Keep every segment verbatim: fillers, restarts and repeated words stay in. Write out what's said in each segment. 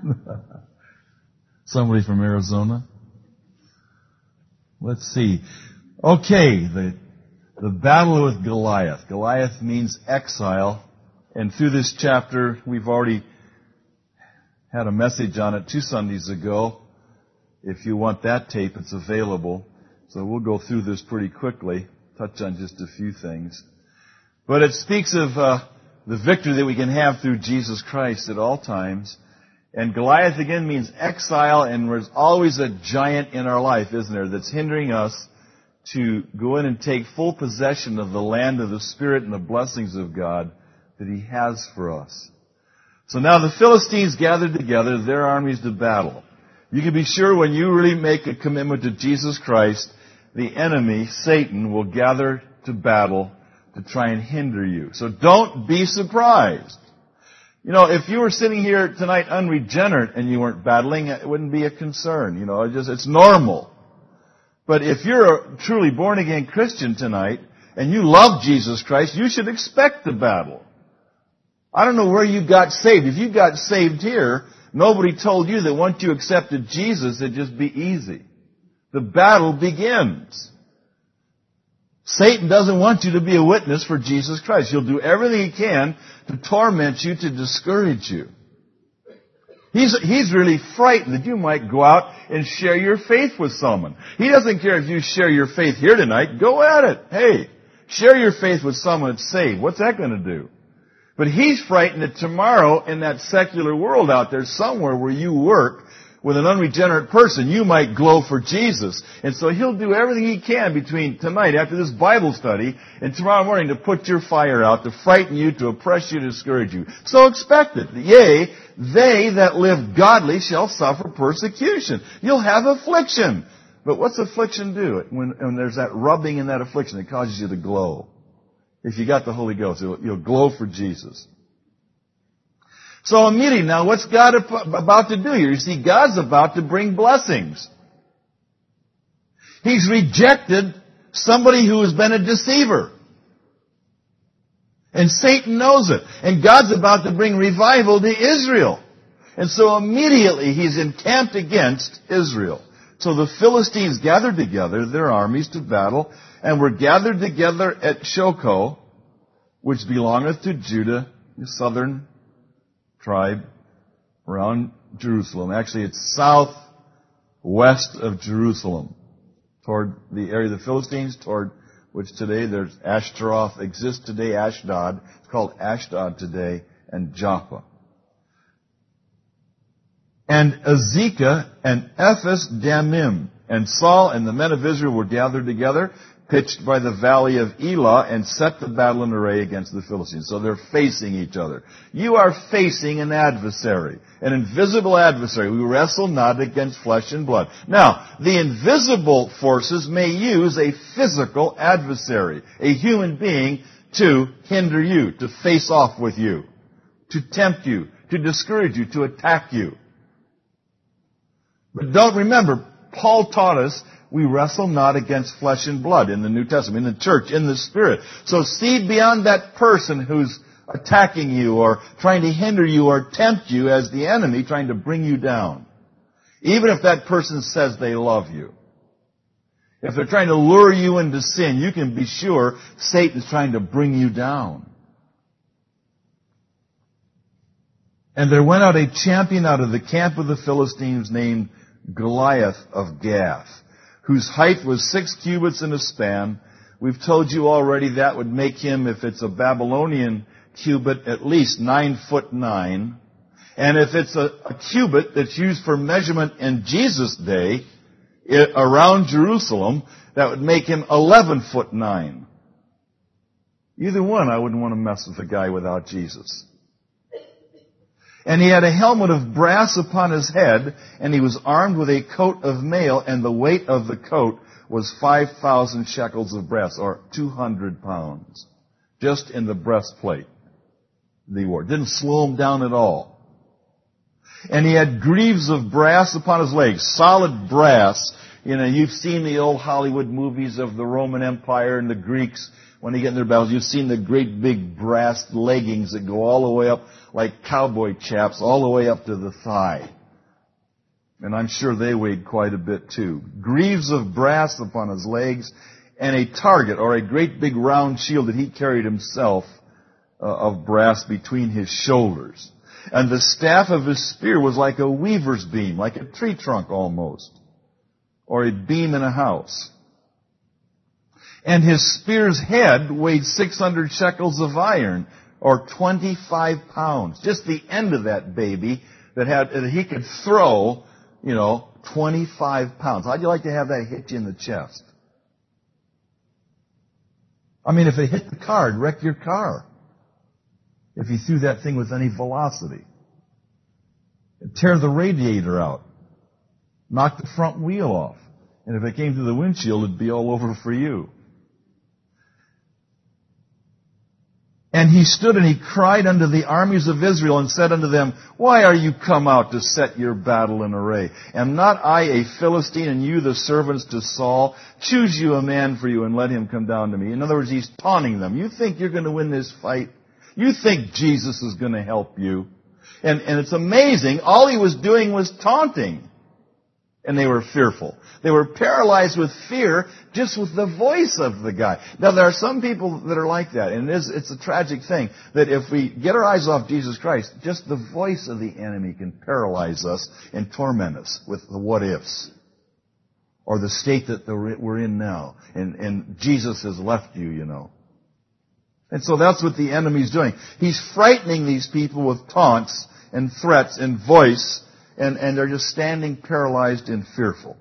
Somebody from Arizona? Let's see. Okay, the, the battle with Goliath. Goliath means exile. And through this chapter, we've already had a message on it two Sundays ago. If you want that tape, it's available. So we'll go through this pretty quickly, touch on just a few things. But it speaks of uh, the victory that we can have through Jesus Christ at all times. And Goliath again means exile, and there's always a giant in our life, isn't there, that's hindering us to go in and take full possession of the land of the Spirit and the blessings of God that He has for us. So now the Philistines gathered together their armies to battle. You can be sure when you really make a commitment to Jesus Christ, the enemy, Satan, will gather to battle to try and hinder you. So don't be surprised. You know, if you were sitting here tonight unregenerate and you weren't battling, it wouldn't be a concern. You know, it just, it's normal. But if you're a truly born-again Christian tonight and you love Jesus Christ, you should expect the battle. I don't know where you got saved. If you got saved here, nobody told you that once you accepted Jesus, it'd just be easy. The battle begins. Satan doesn't want you to be a witness for Jesus Christ. He'll do everything he can to torment you, to discourage you. He's, he's really frightened that you might go out and share your faith with someone. He doesn't care if you share your faith here tonight. Go at it. Hey, share your faith with someone that's saved. What's that going to do? But he's frightened that tomorrow in that secular world out there, somewhere where you work with an unregenerate person, you might glow for Jesus. And so he'll do everything he can between tonight, after this Bible study, and tomorrow morning to put your fire out, to frighten you, to oppress you, to discourage you. So expect it. Yea, they that live godly shall suffer persecution. You'll have affliction. But what's affliction do? When, when there's that rubbing in that affliction, it causes you to glow. If you got the Holy Ghost, you'll, you'll glow for Jesus. So immediately now, what's God about to do here? You see, God's about to bring blessings. He's rejected somebody who has been a deceiver. And Satan knows it. And God's about to bring revival to Israel. And so immediately he's encamped against Israel. So the Philistines gathered together their armies to battle, and were gathered together at Shochoh, which belongeth to Judah, the southern tribe around Jerusalem. Actually, it's southwest of Jerusalem, toward the area of the Philistines, toward which today there's Ashtaroth exists today, Ashdod. It's called Ashdod today, and Joppa. And Azekah and Ephes Dammim, and Saul and the men of Israel were gathered together, pitched by the valley of Elah, and set the battle in array against the Philistines. So they're facing each other. You are facing an adversary, an invisible adversary. We wrestle not against flesh and blood. Now, the invisible forces may use a physical adversary, a human being, to hinder you, to face off with you, to tempt you, to discourage you, to attack you. But don't remember, Paul taught us we wrestle not against flesh and blood in the New Testament, in the church, in the Spirit. So see beyond that person who's attacking you or trying to hinder you or tempt you as the enemy trying to bring you down. Even if that person says they love you. If they're trying to lure you into sin, you can be sure Satan's trying to bring you down. And there went out a champion out of the camp of the Philistines named Goliath of Gath, whose height was six cubits and a span. We've told you already that would make him, if it's a Babylonian cubit, at least nine foot nine. And if it's a, a cubit that's used for measurement in Jesus' day, it, around Jerusalem, that would make him eleven foot nine. Either one, I wouldn't want to mess with a guy without Jesus. And he had a helmet of brass upon his head, and he was armed with a coat of mail, and the weight of the coat was five thousand shekels of brass, or two hundred pounds, just in the breastplate they wore. Didn't slow him down at all. And he had greaves of brass upon his legs, solid brass. You know, you've seen the old Hollywood movies of the Roman Empire and the Greeks. When they get in their battles, you've seen the great big brass leggings that go all the way up, like cowboy chaps, all the way up to the thigh. And I'm sure they weighed quite a bit too. Greaves of brass upon his legs, and a target, or a great big round shield that he carried himself uh, of brass between his shoulders. And the staff of his spear was like a weaver's beam, like a tree trunk almost, or a beam in a house. And his spear's head weighed six hundred shekels of iron, or twenty-five pounds. Just the end of that baby that had that he could throw, you know, twenty-five pounds. How'd you like to have that hit you in the chest? I mean, if it hit the car, it'd wreck your car. If you threw that thing with any velocity. It'd tear the radiator out. Knock the front wheel off. And if it came through the windshield, it'd be all over for you. And he stood and he cried unto the armies of Israel and said unto them, Why are you come out to set your battle in array? Am not I a Philistine, and you the servants to Saul? Choose you a man for you and let him come down to me. In other words, he's taunting them. You think you're going to win this fight? You think Jesus is going to help you? And, and it's amazing. All he was doing was taunting. And they were fearful. They were paralyzed with fear just with the voice of the guy. Now, there are some people that are like that, and it is, it's a tragic thing that if we get our eyes off Jesus Christ, just the voice of the enemy can paralyze us and torment us with the what-ifs. Or the state that we're in now. And, and Jesus has left you, you know. And so that's what the enemy's doing. He's frightening these people with taunts and threats and voice, and, and they're just standing paralyzed and fearful.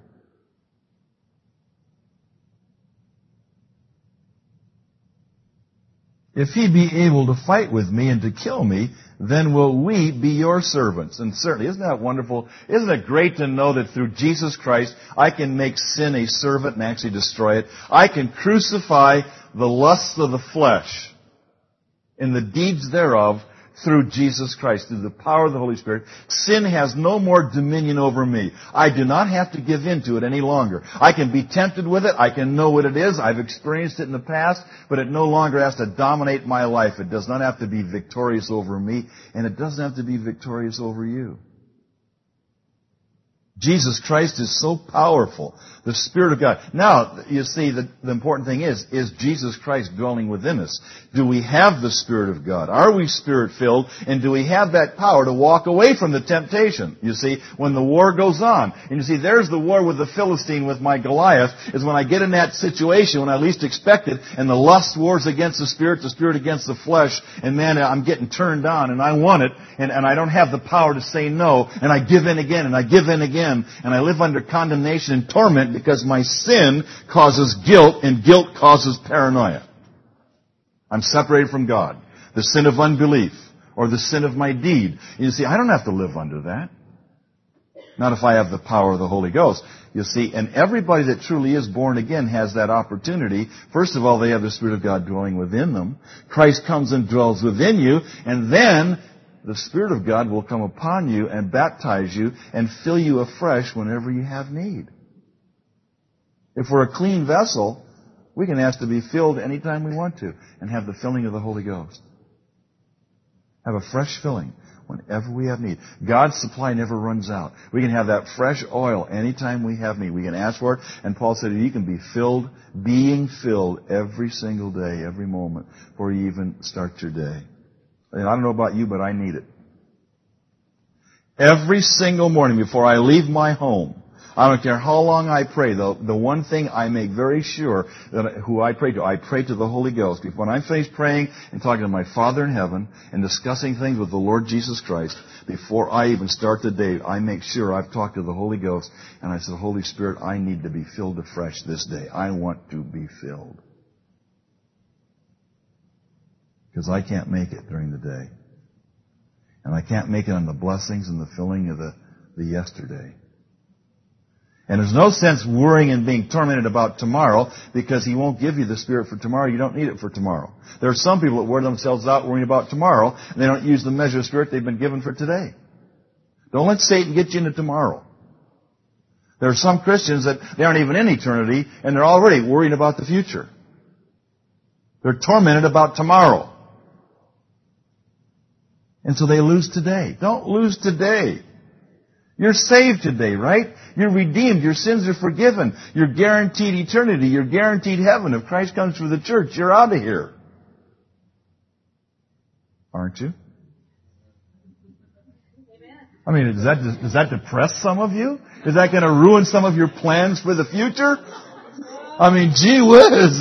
If he be able to fight with me and to kill me, then will we be your servants. And certainly, isn't that wonderful? Isn't it great to know that through Jesus Christ, I can make sin a servant and actually destroy it? I can crucify the lusts of the flesh and the deeds thereof through Jesus Christ, through the power of the Holy Spirit. Sin has no more dominion over me. I do not have to give in to it any longer. I can be tempted with it. I can know what it is. I've experienced it in the past, but it no longer has to dominate my life. It does not have to be victorious over me, and it doesn't have to be victorious over you. Jesus Christ is so powerful. The Spirit of God. Now, you see, the, the important thing is, is Jesus Christ dwelling within us? Do we have the Spirit of God? Are we Spirit-filled? And do we have that power to walk away from the temptation? You see, when the war goes on. And you see, there's the war with the Philistine, with my Goliath, is when I get in that situation when I least expect it, and the lust wars against the Spirit, the Spirit against the flesh, and man, I'm getting turned on, and I want it, and, and I don't have the power to say no, and I give in again, and I give in again, and I live under condemnation and torment because my sin causes guilt, and guilt causes paranoia. I'm separated from God. The sin of unbelief, or the sin of my deed. You see, I don't have to live under that. Not if I have the power of the Holy Ghost. You see, and everybody that truly is born again has that opportunity. First of all, they have the Spirit of God dwelling within them. Christ comes and dwells within you, and then the Spirit of God will come upon you and baptize you and fill you afresh whenever you have need. If we're a clean vessel, we can ask to be filled anytime we want to and have the filling of the Holy Ghost. Have a fresh filling whenever we have need. God's supply never runs out. We can have that fresh oil anytime we have need. We can ask for it, and Paul said you can be filled, being filled every single day, every moment, before you even start your day. And I don't know about you, but I need it. Every single morning before I leave my home, I don't care how long I pray, the, the one thing I make very sure that who I pray to, I pray to the Holy Ghost. When I'm finished praying and talking to my Father in heaven and discussing things with the Lord Jesus Christ, before I even start the day, I make sure I've talked to the Holy Ghost and I said, Holy Spirit, I need to be filled afresh this day. I want to be filled. Because I can't make it during the day. And I can't make it on the blessings and the filling of the, the yesterday. And there's no sense worrying and being tormented about tomorrow because He won't give you the Spirit for tomorrow. You don't need it for tomorrow. There are some people that wear themselves out worrying about tomorrow and they don't use the measure of Spirit they've been given for today. Don't let Satan get you into tomorrow. There are some Christians that they aren't even in eternity and they're already worrying about the future. They're tormented about tomorrow. And so they lose today. Don't lose today. You're saved today, right? You're redeemed. Your sins are forgiven. You're guaranteed eternity. You're guaranteed heaven. If Christ comes through the church, you're out of here. Aren't you? I mean, does that, does that depress some of you? Is that going to ruin some of your plans for the future? I mean, gee whiz.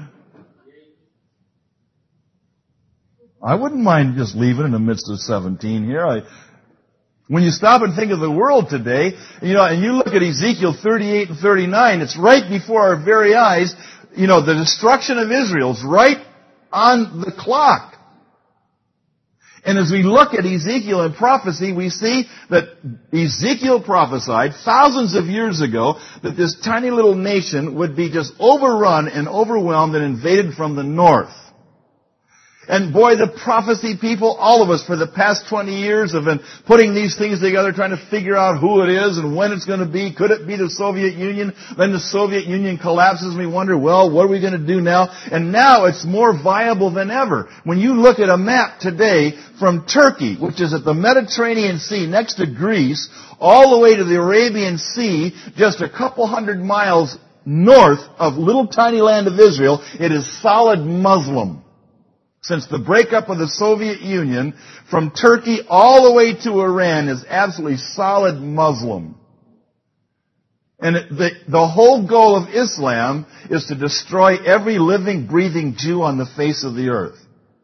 I wouldn't mind just leaving in the midst of seventeen here. I, when you stop and think of the world today, you know, and you look at Ezekiel thirty-eight and thirty-nine, it's right before our very eyes. You know, the destruction of Israel's right on the clock. And as we look at Ezekiel and prophecy, we see that Ezekiel prophesied thousands of years ago that this tiny little nation would be just overrun and overwhelmed and invaded from the north. And boy, the prophecy people, all of us for the past twenty years have been putting these things together, trying to figure out who it is and when it's going to be. Could it be the Soviet Union? Then the Soviet Union collapses and we wonder, well, what are we going to do now? And now it's more viable than ever. When you look at a map today from Turkey, which is at the Mediterranean Sea next to Greece, all the way to the Arabian Sea, just a couple hundred miles north of little tiny land of Israel, it is solid Muslim. Since the breakup of the Soviet Union, from Turkey all the way to Iran is absolutely solid Muslim. And the, the whole goal of Islam is to destroy every living, breathing Jew on the face of the earth.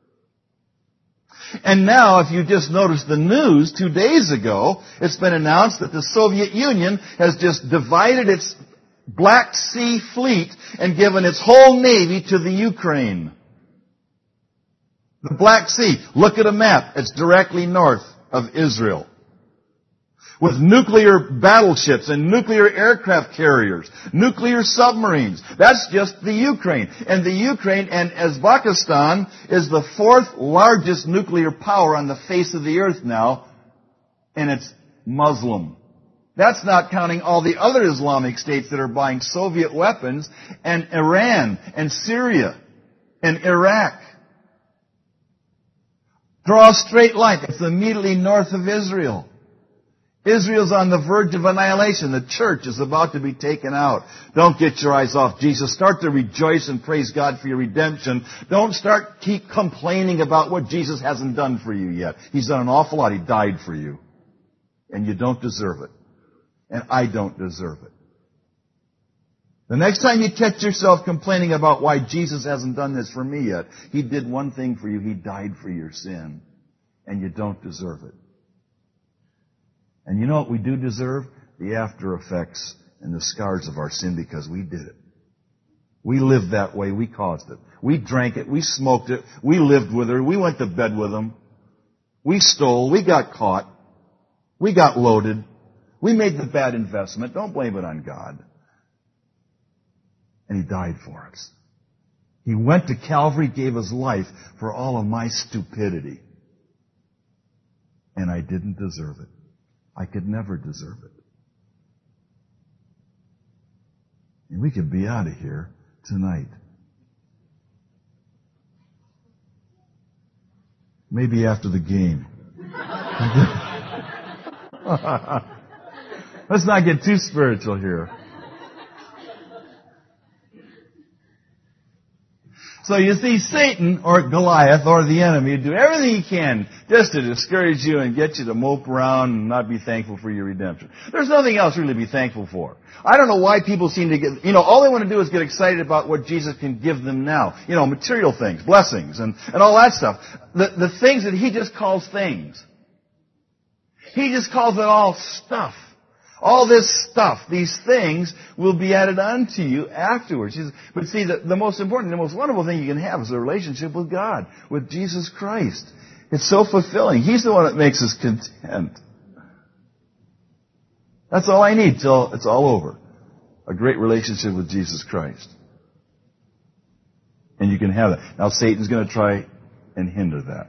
And now, if you just noticed the news, two days ago, it's been announced that the Soviet Union has just divided its Black Sea fleet and given its whole navy to the Ukraine. The Black Sea, look at a map. It's directly north of Israel. With nuclear battleships and nuclear aircraft carriers, nuclear submarines. That's just the Ukraine. And the Ukraine and Uzbekistan is the fourth largest nuclear power on the face of the earth now, and it's Muslim. That's not counting all the other Islamic states that are buying Soviet weapons, and Iran and Syria and Iraq. Draw a straight line. It's immediately north of Israel. Israel's on the verge of annihilation. The church is about to be taken out. Don't get your eyes off Jesus. Start to rejoice and praise God for your redemption. Don't start keep complaining about what Jesus hasn't done for you yet. He's done an awful lot. He died for you. And you don't deserve it. And I don't deserve it. The next time you catch yourself complaining about why Jesus hasn't done this for me yet, He did one thing for you. He died for your sin. And you don't deserve it. And you know what we do deserve? The after effects and the scars of our sin because we did it. We lived that way. We caused it. We drank it. We smoked it. We lived with her. We went to bed with them. We stole. We got caught. We got loaded. We made the bad investment. Don't blame it on God. And He died for us. He went to Calvary, gave His life for all of my stupidity. And I didn't deserve it. I could never deserve it. And we could be out of here tonight. Maybe after the game. Let's not get too spiritual here. So you see, Satan, or Goliath, or the enemy, do everything he can just to discourage you and get you to mope around and not be thankful for your redemption. There's nothing else really to be thankful for. I don't know why people seem to get, you know, all they want to do is get excited about what Jesus can give them now. You know, material things, blessings, and, and all that stuff. The, the things that He just calls things. He just calls it all stuff. All this stuff, these things, will be added unto you afterwards. But see, the, the most important, the most wonderful thing you can have is a relationship with God, with Jesus Christ. It's so fulfilling. He's the one that makes us content. That's all I need till it's all over. A great relationship with Jesus Christ. And you can have that. Now Satan's going to try and hinder that.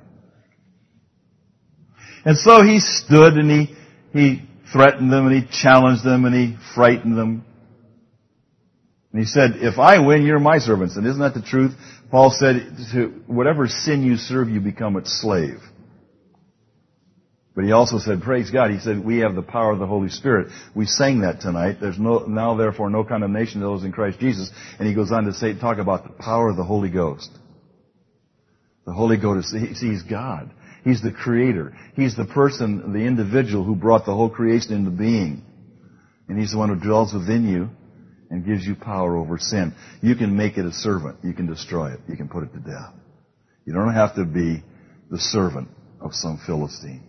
And so he stood and he, he threatened them and he challenged them and he frightened them. And he said, if I win, you're my servants. And isn't that the truth? Paul said, to whatever sin you serve, you become its slave. But he also said, praise God, he said, we have the power of the Holy Spirit. We sang that tonight. There's no, now therefore no condemnation to those in Christ Jesus. And he goes on to say, talk about the power of the Holy Ghost. The Holy Ghost, see, he's God. He's the creator. He's the person, the individual who brought the whole creation into being. And he's the one who dwells within you and gives you power over sin. You can make it a servant. You can destroy it. You can put it to death. You don't have to be the servant of some Philistine.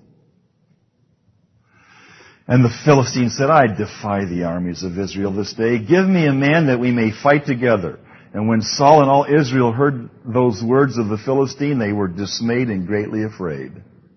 And the Philistine said, I defy the armies of Israel this day. Give me a man that we may fight together. And when Saul and all Israel heard those words of the Philistine, they were dismayed and greatly afraid.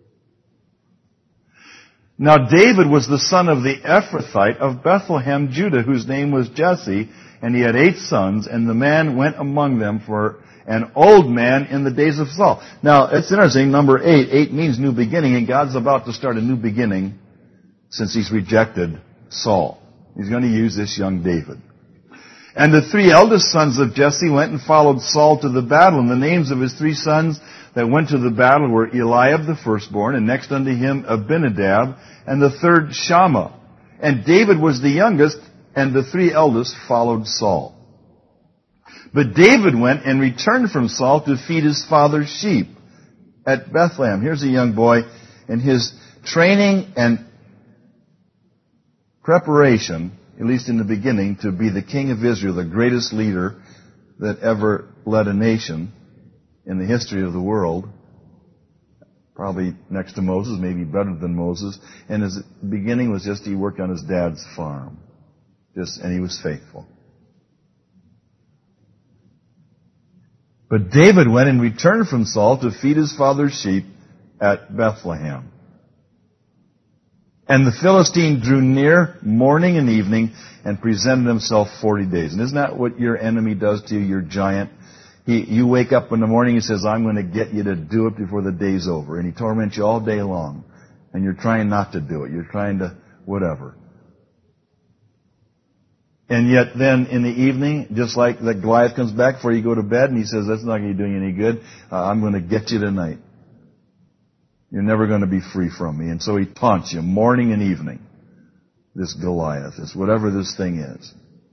Now David was the son of the Ephrathite of Bethlehem, Judah, whose name was Jesse, and he had eight sons, and the man went among them for an old man in the days of Saul. Now, it's interesting, number eight, eight means new beginning, and God's about to start a new beginning since he's rejected Saul. He's going to use this young David. And the three eldest sons of Jesse went and followed Saul to the battle, and the names of his three sons that went to the battle were Eliab the firstborn, and next unto him Abinadab, and the third Shammah. And David was the youngest, and the three eldest followed Saul. But David went and returned from Saul to feed his father's sheep at Bethlehem. Here's a young boy, and his training and preparation, at least in the beginning, to be the king of Israel, the greatest leader that ever led a nation in the history of the world. Probably next to Moses, maybe better than Moses. And his beginning was just he worked on his dad's farm. Just, and he was faithful. But David went and returned from Saul to feed his father's sheep at Bethlehem. And the Philistine drew near morning and evening and presented himself forty days. And isn't that what your enemy does to you, your giant? He, you wake up in the morning, he says, I'm going to get you to do it before the day's over. And he torments you all day long. And you're trying not to do it. You're trying to whatever. And yet then in the evening, just like the Goliath comes back before you go to bed, and he says, that's not going to be doing any good. Uh, I'm going to get you tonight. You're never going to be free from me. And so he taunts you morning and evening. This Goliath, this whatever this thing is.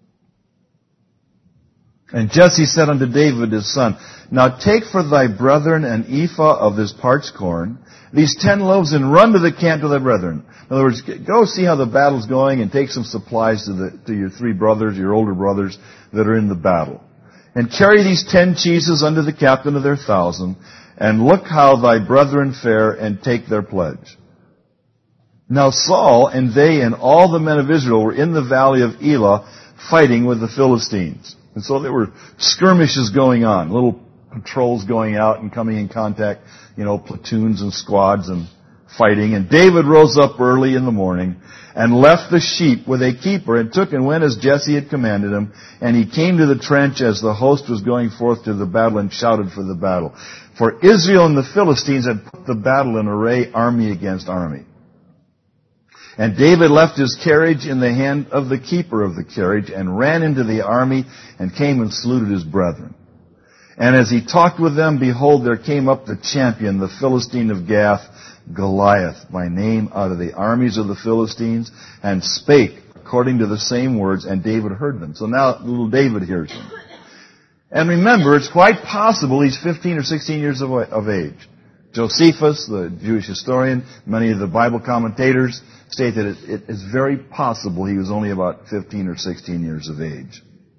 And Jesse said unto David his son, Now take for thy brethren an ephah of this parched corn, these ten loaves, and run to the camp to thy brethren. In other words, go see how the battle's going and take some supplies to the to your three brothers, your older brothers that are in the battle. And carry these ten cheeses unto the captain of their thousand, and look how thy brethren fare, and take their pledge. Now Saul and they and all the men of Israel were in the valley of Elah fighting with the Philistines. And so there were skirmishes going on, little patrols going out and coming in contact, you know, platoons and squads and fighting. And David rose up early in the morning and left the sheep with a keeper and took and went as Jesse had commanded him. And he came to the trench as the host was going forth to the battle and shouted for the battle. For Israel and the Philistines had put the battle in array, army against army. And David left his carriage in the hand of the keeper of the carriage and ran into the army and came and saluted his brethren. And as he talked with them, behold, there came up the champion, the Philistine of Gath, Goliath by name, out of the armies of the Philistines, and spake according to the same words, and David heard them. So now little David hears them. And remember, it's quite possible he's fifteen or sixteen years of, of age. Josephus, the Jewish historian, many of the Bible commentators state that it, it is very possible he was only about fifteen or sixteen years of age.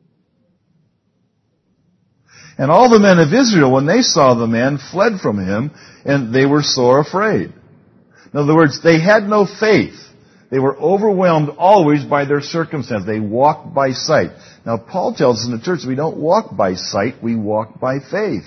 And all the men of Israel, when they saw the man, fled from him, and they were sore afraid. In other words, they had no faith. They were overwhelmed always by their circumstance. They walked by sight. Now, Paul tells us in the church we don't walk by sight, we walk by faith.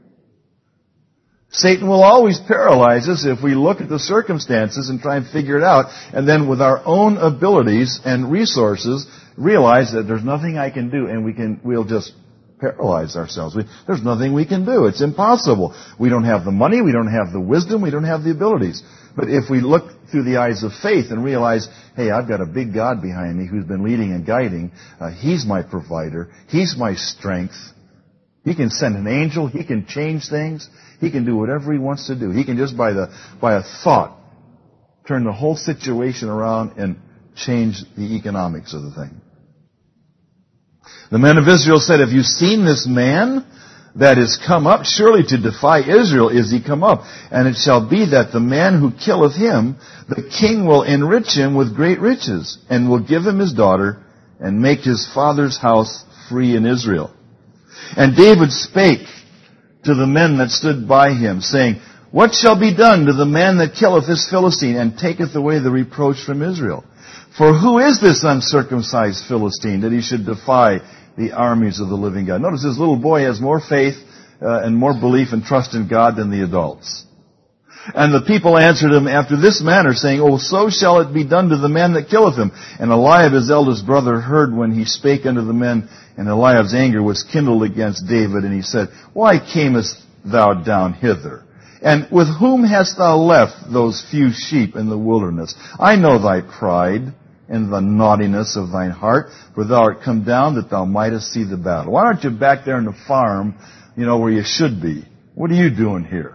Satan will always paralyze us if we look at the circumstances and try and figure it out, and then with our own abilities and resources realize that there's nothing I can do, and we can, we'll just paralyze ourselves. We, there's nothing we can do. It's impossible. We don't have the money, we don't have the wisdom, we don't have the abilities. But if we look through the eyes of faith and realize, hey, I've got a big God behind me who's been leading and guiding. Uh, he's my provider. He's my strength. He can send an angel. He can change things. He can do whatever he wants to do. He can just by the by a thought turn the whole situation around and change the economics of the thing. The men of Israel said, "Have you seen this man that is come up? Surely to defy Israel is he come up. And it shall be that the man who killeth him, the king will enrich him with great riches, and will give him his daughter, and make his father's house free in Israel." And David spake to the men that stood by him, saying, "What shall be done to the man that killeth this Philistine, and taketh away the reproach from Israel? For who is this uncircumcised Philistine, that he should defy the armies of the living God?" Notice this little boy has more faith uh, and more belief and trust in God than the adults. And the people answered him after this manner, saying, "Oh, so shall it be done to the man that killeth him." And Eliab his eldest brother heard when he spake unto the men, and Eliab's anger was kindled against David, and he said, "Why camest thou down hither? And with whom hast thou left those few sheep in the wilderness? I know thy pride and the naughtiness of thine heart, for thou art come down that thou mightest see the battle. Why aren't you back there in the farm, you know, where you should be? What are you doing here?"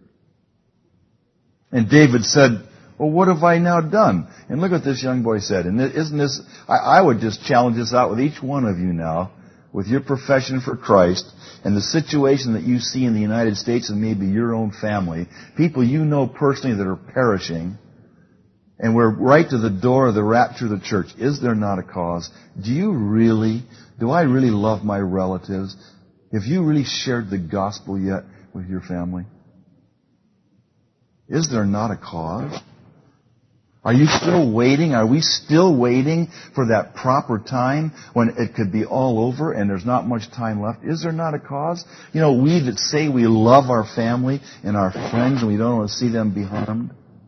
And David said, "Well, what have I now done?" And look what this young boy said. And isn't this, I, I would just challenge this out with each one of you now, with your profession for Christ, and the situation that you see in the United States and maybe your own family, people you know personally that are perishing, and we're right to the door of the rapture of the church. Is there not a cause? Do you really, do I really love my relatives? Have you really shared the gospel yet with your family? Is there not a cause? Are you still waiting? Are we still waiting for that proper time when it could be all over and there's not much time left? Is there not a cause? You know, we that say we love our family and our friends and we don't want to see them be harmed.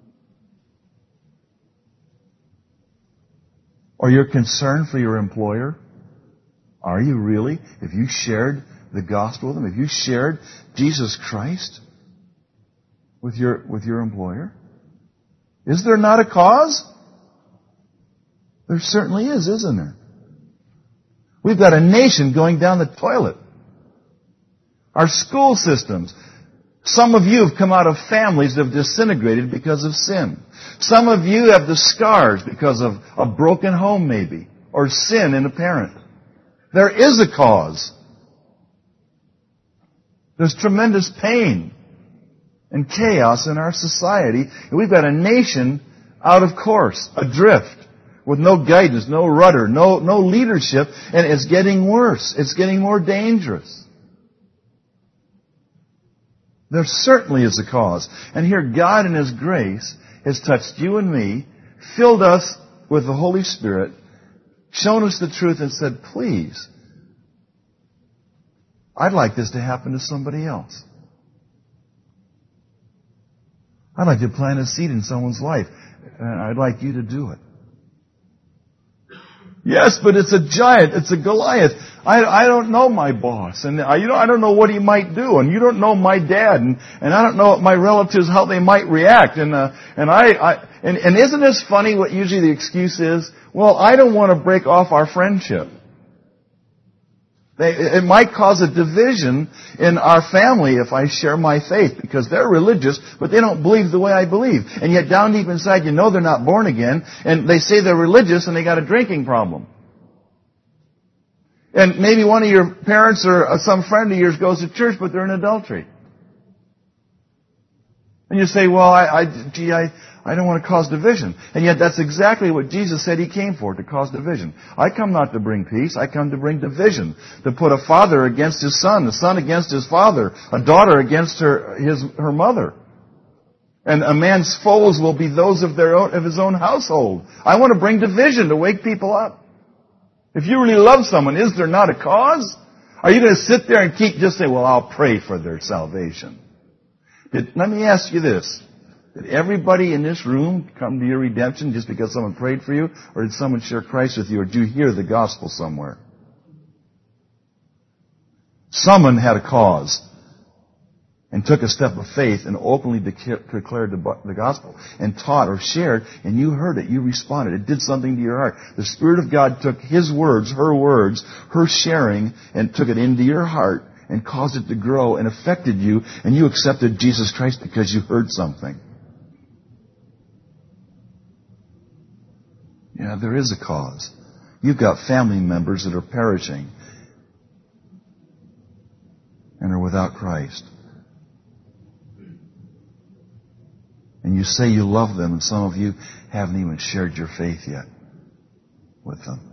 Or you're concerned for your employer? Are you really? Have you shared the gospel with them? Have you shared Jesus Christ with your, with your employer? Is there not a cause? There certainly is, isn't there? We've got a nation going down the toilet. Our school systems. Some of you have come out of families that have disintegrated because of sin. Some of you have the scars because of a broken home maybe, or sin in a parent. There is a cause. There's tremendous pain and chaos in our society, and we've got a nation out of course, adrift, with no guidance, no rudder, no, no leadership, and it's getting worse. It's getting more dangerous. There certainly is a cause. And here God in His grace has touched you and me, filled us with the Holy Spirit, shown us the truth and said, please, I'd like this to happen to somebody else. I'd like to plant a seed in someone's life, and I'd like you to do it. Yes, but it's a giant. It's a Goliath. I, I don't know my boss, and I, you know, I don't know what he might do, and you don't know my dad, and, and I don't know my relatives how they might react, and uh, and I, I and, and isn't this funny? What usually the excuse is, well, I don't want to break off our friendship. They, it might cause a division in our family if I share my faith, because they're religious, but they don't believe the way I believe. And yet down deep inside, you know they're not born again, and they say they're religious and they got a drinking problem. And maybe one of your parents or some friend of yours goes to church, but they're in adultery. And you say, well, I, I gee, I, I don't want to cause division. And yet that's exactly what Jesus said He came for, to cause division. I come not to bring peace, I come to bring division. To put a father against his son, a son against his father, a daughter against her, his, her mother. And a man's foes will be those of their own, of his own household. I want to bring division to wake people up. If you really love someone, is there not a cause? Are you going to sit there and keep just say, well, I'll pray for their salvation? Did, let me ask you this. Did everybody in this room come to your redemption just because someone prayed for you? Or did someone share Christ with you? Or did you hear the gospel somewhere? Someone had a cause and took a step of faith and openly declared the gospel and taught or shared, and you heard it. You responded. It did something to your heart. The Spirit of God took His words, her words, her sharing, and took it into your heart and caused it to grow and affected you, and you accepted Jesus Christ because you heard something. Yeah, there is a cause. You've got family members that are perishing and are without Christ. And you say you love them, and some of you haven't even shared your faith yet with them.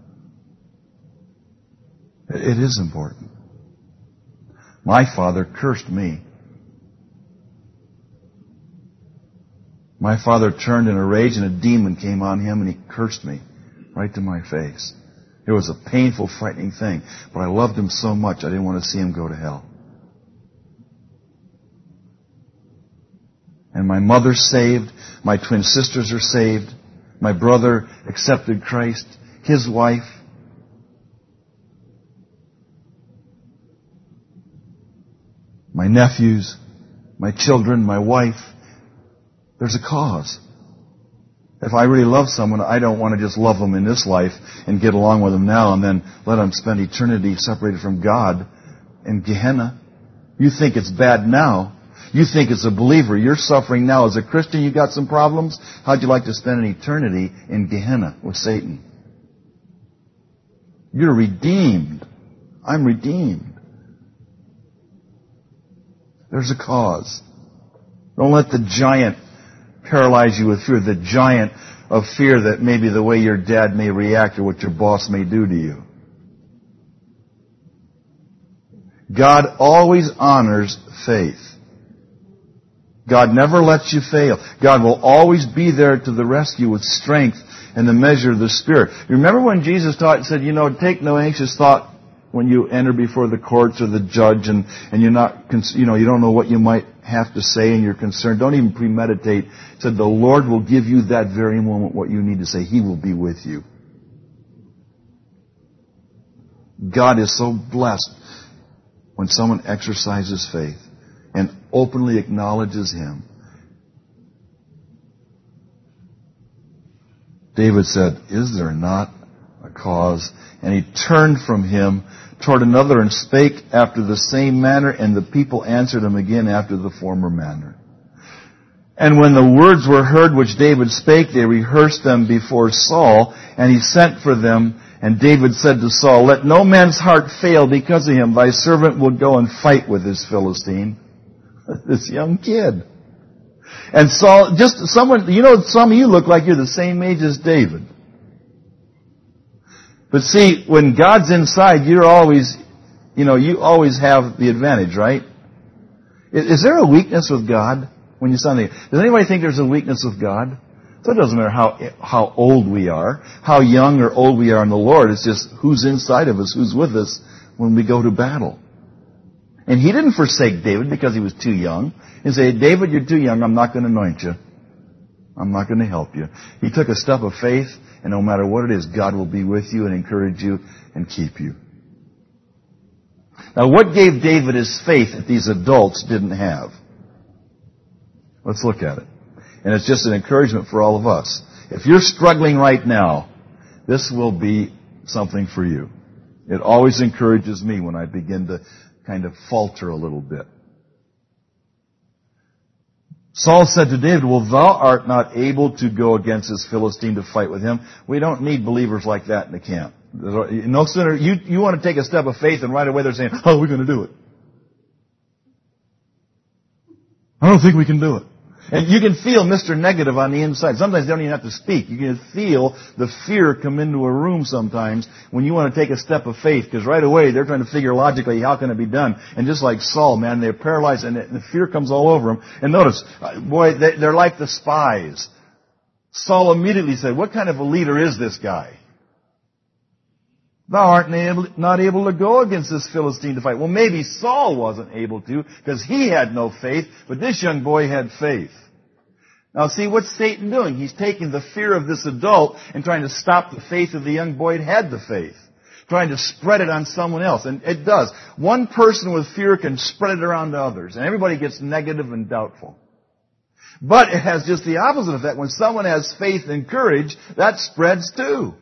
It is important. My father cursed me. My father turned in a rage and a demon came on him and he cursed me right to my face. It was a painful, frightening thing. But I loved him so much I didn't want to see him go to hell. And my mother's saved. My twin sisters are saved. My brother accepted Christ. His wife. My nephews. My children. My wife. There's a cause. If I really love someone, I don't want to just love them in this life and get along with them now and then let them spend eternity separated from God in Gehenna. You think it's bad now. You think it's a believer. You're suffering now as a Christian. You got some problems. How'd you like to spend an eternity in Gehenna with Satan? You're redeemed. I'm redeemed. There's a cause. Don't let the giant paralyze you with fear. The giant of fear that maybe the way your dad may react or what your boss may do to you. God always honors faith. God never lets you fail. God will always be there to the rescue with strength and the measure of the Spirit. You remember when Jesus taught and said, you know, take no anxious thought when you enter before the courts or the judge and, and you're not, you know, you don't know what you might have to say and you're concerned. Don't even premeditate. He said, the Lord will give you that very moment what you need to say. He will be with you. God is so blessed when someone exercises faith and openly acknowledges Him. David said, is there not a cause? And he turned from him toward another and spake after the same manner, and the people answered him again after the former manner. And when the words were heard which David spake, they rehearsed them before Saul, and he sent for them. And David said to Saul, let no man's heart fail because of him. Thy servant will go and fight with this Philistine. This young kid. And Saul, just someone, you know, some of you look like you're the same age as David. But see, when God's inside, you're always, you know, you always have the advantage, right? Is, is there a weakness with God when you suddenly, does anybody think there's a weakness with God? So it doesn't matter how, how old we are, how young or old we are in the Lord. It's just who's inside of us, who's with us when we go to battle. And He didn't forsake David because he was too young. He said, David, you're too young. I'm not going to anoint you. I'm not going to help you. He took a step of faith, and no matter what it is, God will be with you and encourage you and keep you. Now, what gave David his faith that these adults didn't have? Let's look at it. And it's just an encouragement for all of us. If you're struggling right now, this will be something for you. It always encourages me when I begin to kind of falter a little bit. Saul said to David, well, thou art not able to go against this Philistine to fight with him. We don't need believers like that in the camp. No sooner, you, you want to take a step of faith and right away they're saying, how are we going to do it? I don't think we can do it. And you can feel Mister Negative on the inside. Sometimes they don't even have to speak. You can feel the fear come into a room sometimes when you want to take a step of faith, because right away they're trying to figure logically how can it be done. And just like Saul, man, they're paralyzed and the fear comes all over them. And notice, boy, they're like the spies. Saul immediately said, what kind of a leader is this guy? Thou art not able to go against this Philistine to fight. Well, maybe Saul wasn't able to because he had no faith, but this young boy had faith. Now see, what's Satan doing? He's taking the fear of this adult and trying to stop the faith of the young boy that had the faith. Trying to spread it on someone else. And it does. One person with fear can spread it around to others. And everybody gets negative and doubtful. But it has just the opposite effect. When someone has faith and courage, that spreads too.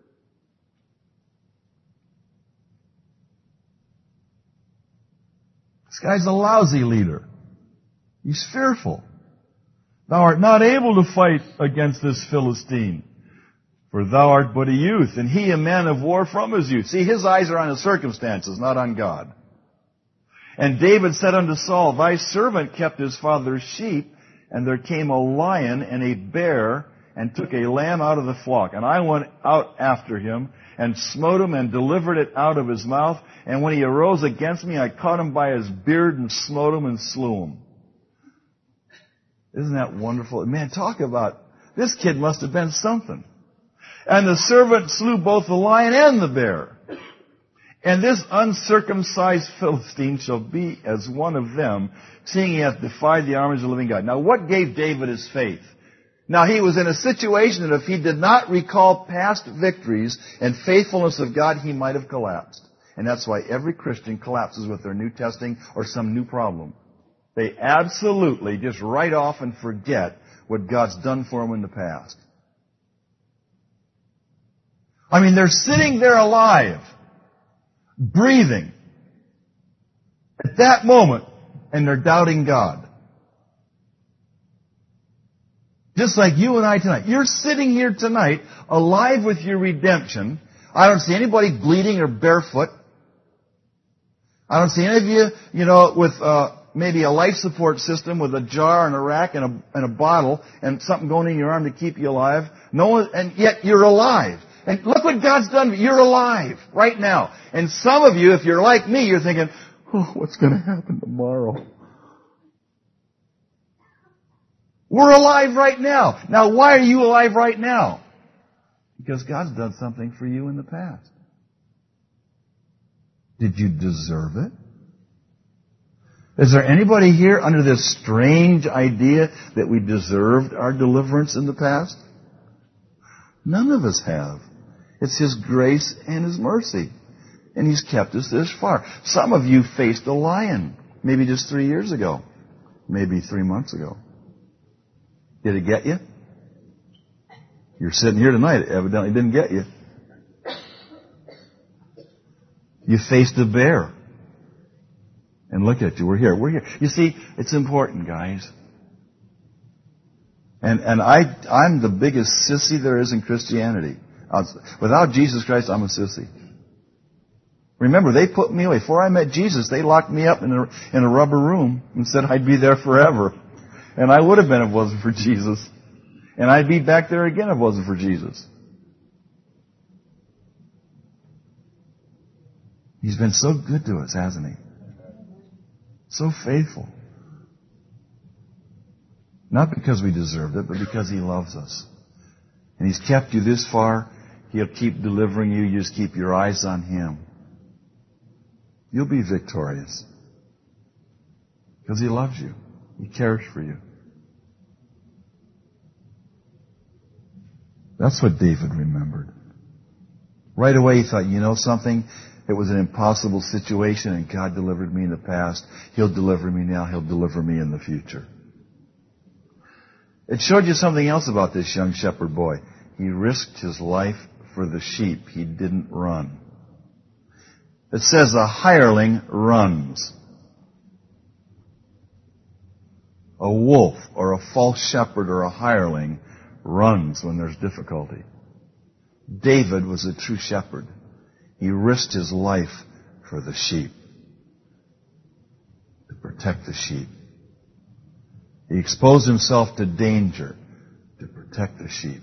This guy's a lousy leader. He's fearful. Thou art not able to fight against this Philistine. For thou art but a youth, and he a man of war from his youth. See, his eyes are on his circumstances, not on God. And David said unto Saul, Thy servant kept his father's sheep, and there came a lion and a bear, and took a lamb out of the flock. And I went out after him, and smote him, and delivered it out of his mouth. And when he arose against me, I caught him by his beard, and smote him, and slew him. Isn't that wonderful? Man, talk about, this kid must have been something. And the servant slew both the lion and the bear. And this uncircumcised Philistine shall be as one of them, seeing he hath defied the armies of the living God. Now, what gave David his faith? Now, he was in a situation that if he did not recall past victories and faithfulness of God, he might have collapsed. And that's why every Christian collapses with their new testing or some new problem. They absolutely just write off and forget what God's done for them in the past. I mean, they're sitting there alive, breathing, at that moment, and they're doubting God. Just like you and I tonight. You're sitting here tonight, alive with your redemption. I don't see anybody bleeding or barefoot. I don't see any of you, you know, with uh, maybe a life support system with a jar and a rack and a, and a bottle and something going in your arm to keep you alive. No one, and yet you're alive. And look what God's done. You're alive right now. And some of you, if you're like me, you're thinking, oh, what's going to happen tomorrow? We're alive right now. Now, why are you alive right now? Because God's done something for you in the past. Did you deserve it? Is there anybody here under this strange idea that we deserved our deliverance in the past? None of us have. It's His grace and His mercy. And He's kept us this far. Some of you faced a lion, maybe just three years ago, maybe three months ago. Did it get you? You're sitting here tonight, it evidently didn't get you. You faced a bear. And look at you, we're here, we're here. You see, it's important, guys. And and I, I'm the biggest sissy there is in Christianity. Without Jesus Christ, I'm a sissy. Remember, they put me away. Before I met Jesus, they locked me up in a, in a rubber room and said I'd be there forever. And I would have been if it wasn't for Jesus. And I'd be back there again if it wasn't for Jesus. He's been so good to us, hasn't He? So faithful. Not because we deserved it, but because He loves us. And He's kept you this far. He'll keep delivering you. You just keep your eyes on Him. You'll be victorious. Because He loves you. He cares for you. That's what David remembered. Right away he thought, you know something? It was an impossible situation and God delivered me in the past. He'll deliver me now. He'll deliver me in the future. It showed you something else about this young shepherd boy. He risked his life for the sheep. He didn't run. It says a hireling runs. A wolf or a false shepherd or a hireling runs when there's difficulty. David was a true shepherd. He risked his life for the sheep, to protect the sheep. He exposed himself to danger to protect the sheep.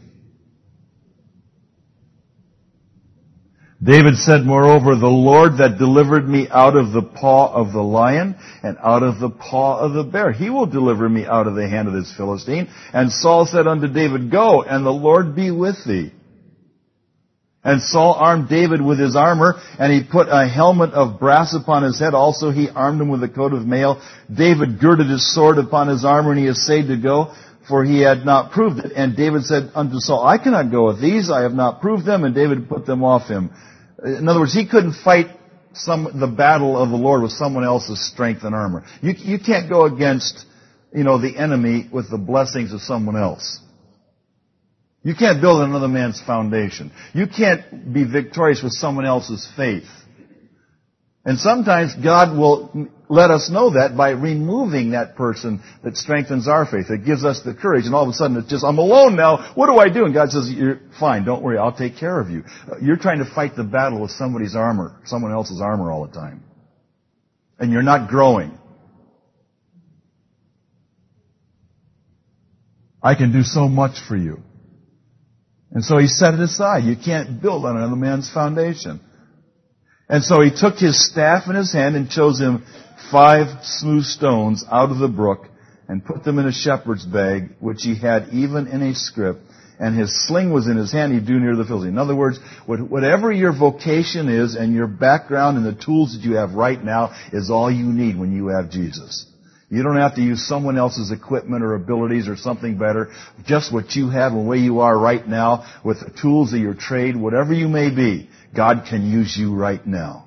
David said, moreover, the Lord that delivered me out of the paw of the lion and out of the paw of the bear, He will deliver me out of the hand of this Philistine. And Saul said unto David, go, and the Lord be with thee. And Saul armed David with his armor, and he put a helmet of brass upon his head. Also he armed him with a coat of mail. David girded his sword upon his armor, and he essayed to go, for he had not proved it. And David said unto Saul, I cannot go with these. I have not proved them. And David put them off him. In other words, he couldn't fight some the battle of the Lord with someone else's strength and armor. You, you can't go against, you know, the enemy with the blessings of someone else. You can't build another man's foundation. You can't be victorious with someone else's faith. And sometimes God will let us know that by removing that person that strengthens our faith. It gives us the courage, and all of a sudden it's just, I'm alone now. What do I do? And God says, you're fine, don't worry, I'll take care of you. You're trying to fight the battle with somebody's armor, someone else's armor all the time. And you're not growing. I can do so much for you. And so he set it aside. You can't build on another man's foundation. And so he took his staff in his hand and chose him five smooth stones out of the brook and put them in a shepherd's bag, which he had even in a scrip. And his sling was in his hand. He drew near the Philistine. In other words, whatever your vocation is and your background and the tools that you have right now is all you need when you have Jesus. You don't have to use someone else's equipment or abilities or something better. Just what you have and where you are right now with the tools of your trade, whatever you may be, God can use you right now.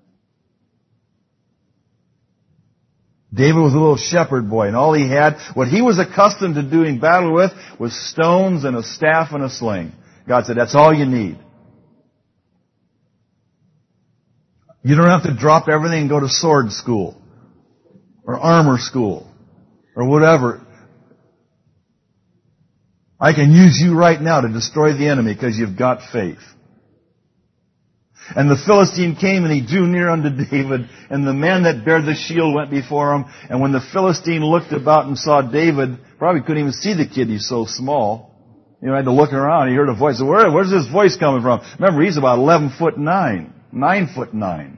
David was a little shepherd boy, and all he had, what he was accustomed to doing battle with, was stones and a staff and a sling. God said, that's all you need. You don't have to drop everything and go to sword school or armor school or whatever. I can use you right now to destroy the enemy because you've got faith. And the Philistine came and he drew near unto David, and the man that bare the shield went before him. And when the Philistine looked about and saw David, probably couldn't even see the kid, he's so small. You know, he had to look around. He heard a voice. Where, where's this voice coming from? Remember, he's about eleven foot nine, nine foot nine.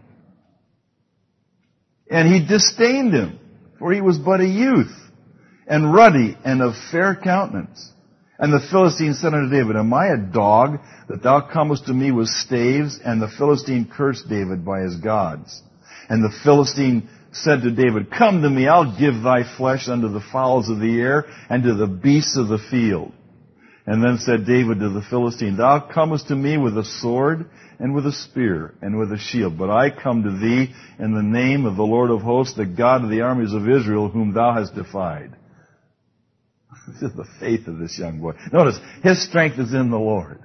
And he disdained him, for he was but a youth, and ruddy, and of fair countenance. And the Philistine said unto David, Am I a dog, that thou comest to me with staves? And the Philistine cursed David by his gods. And the Philistine said to David, Come to me, I'll give thy flesh unto the fowls of the air, and to the beasts of the field. And then said David to the Philistine, Thou comest to me with a sword, and with a spear, and with a shield. But I come to thee in the name of the Lord of hosts, the God of the armies of Israel, whom thou hast defied. This is the faith of this young boy. Notice, his strength is in the Lord.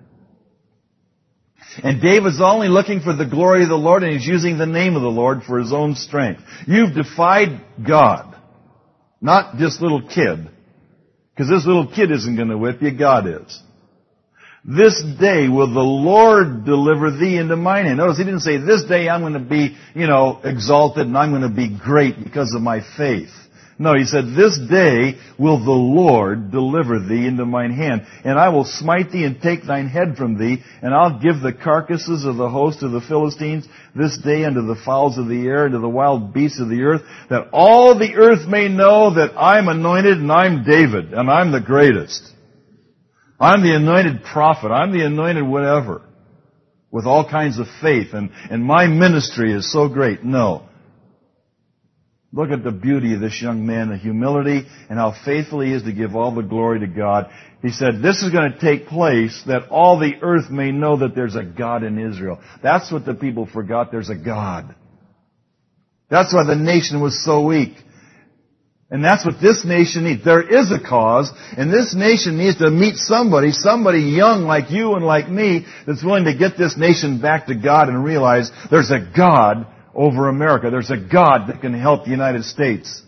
And David's only looking for the glory of the Lord, and he's using the name of the Lord for his own strength. You've defied God, not this little kid. Because this little kid isn't going to whip you, God is. This day will the Lord deliver thee into mine hand. Notice he didn't say, this day I'm going to be, you know, exalted and I'm going to be great because of my faith. No, he said, this day will the Lord deliver thee into mine hand, and I will smite thee and take thine head from thee, and I'll give the carcasses of the host of the Philistines this day unto the fowls of the air and to the wild beasts of the earth, that all the earth may know that I'm anointed and I'm David, and I'm the greatest. I'm the anointed prophet. I'm the anointed whatever, with all kinds of faith, and, and my ministry is so great. No. Look at the beauty of this young man, the humility, and how faithful he is to give all the glory to God. He said, this is going to take place that all the earth may know that there's a God in Israel. That's what the people forgot. There's a God. That's why the nation was so weak. And that's what this nation needs. There is a cause, and this nation needs to meet somebody, somebody young like you and like me, that's willing to get this nation back to God and realize there's a God over America. There's a God that can help the United States.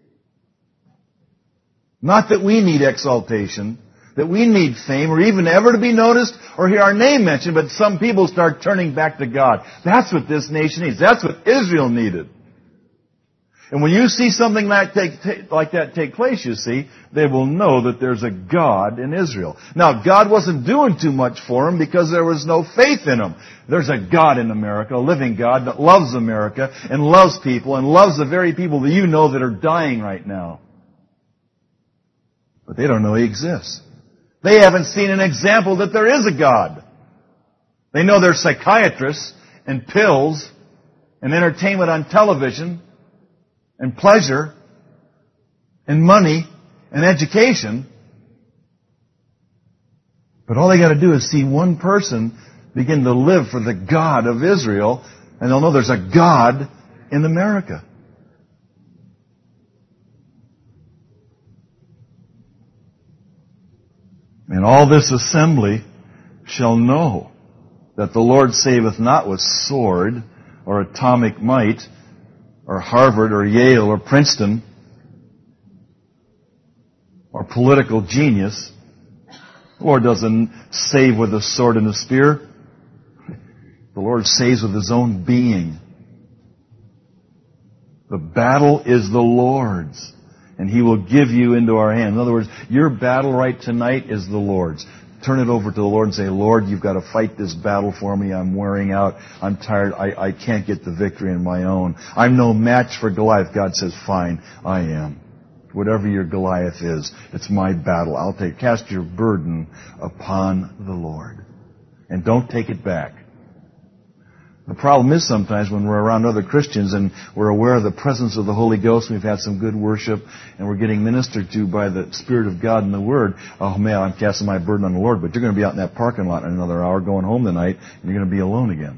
Not that we need exaltation, that we need fame, or even ever to be noticed or hear our name mentioned, but some people start turning back to God. That's what this nation needs. That's what Israel needed. And when you see something like, take, take, like that take place, you see, they will know that there's a God in Israel. Now, God wasn't doing too much for them because there was no faith in them. There's a God in America, a living God that loves America and loves people and loves the very people that you know that are dying right now. But they don't know He exists. They haven't seen an example that there is a God. They know there's psychiatrists and pills and entertainment on television and pleasure and money and education. But all they got to do is see one person begin to live for the God of Israel, and they'll know there's a God in America. And all this assembly shall know that the Lord saveth not with sword or atomic might or Harvard or Yale or Princeton or political genius. The Lord doesn't save with a sword and a spear. The Lord saves with His own being. The battle is the Lord's, and He will give you into our hand. In other words, your battle right tonight is the Lord's. Turn it over to the Lord and say, Lord, you've got to fight this battle for me. I'm wearing out. I'm tired. I, I can't get the victory on my own. I'm no match for Goliath. God says, fine, I am. Whatever your Goliath is, it's my battle. I'll take, cast your burden upon the Lord. And don't take it back. The problem is sometimes when we're around other Christians and we're aware of the presence of the Holy Ghost, we've had some good worship, and we're getting ministered to by the Spirit of God and the Word. Oh man, I'm casting my burden on the Lord, but you're going to be out in that parking lot in another hour going home tonight, and you're going to be alone again.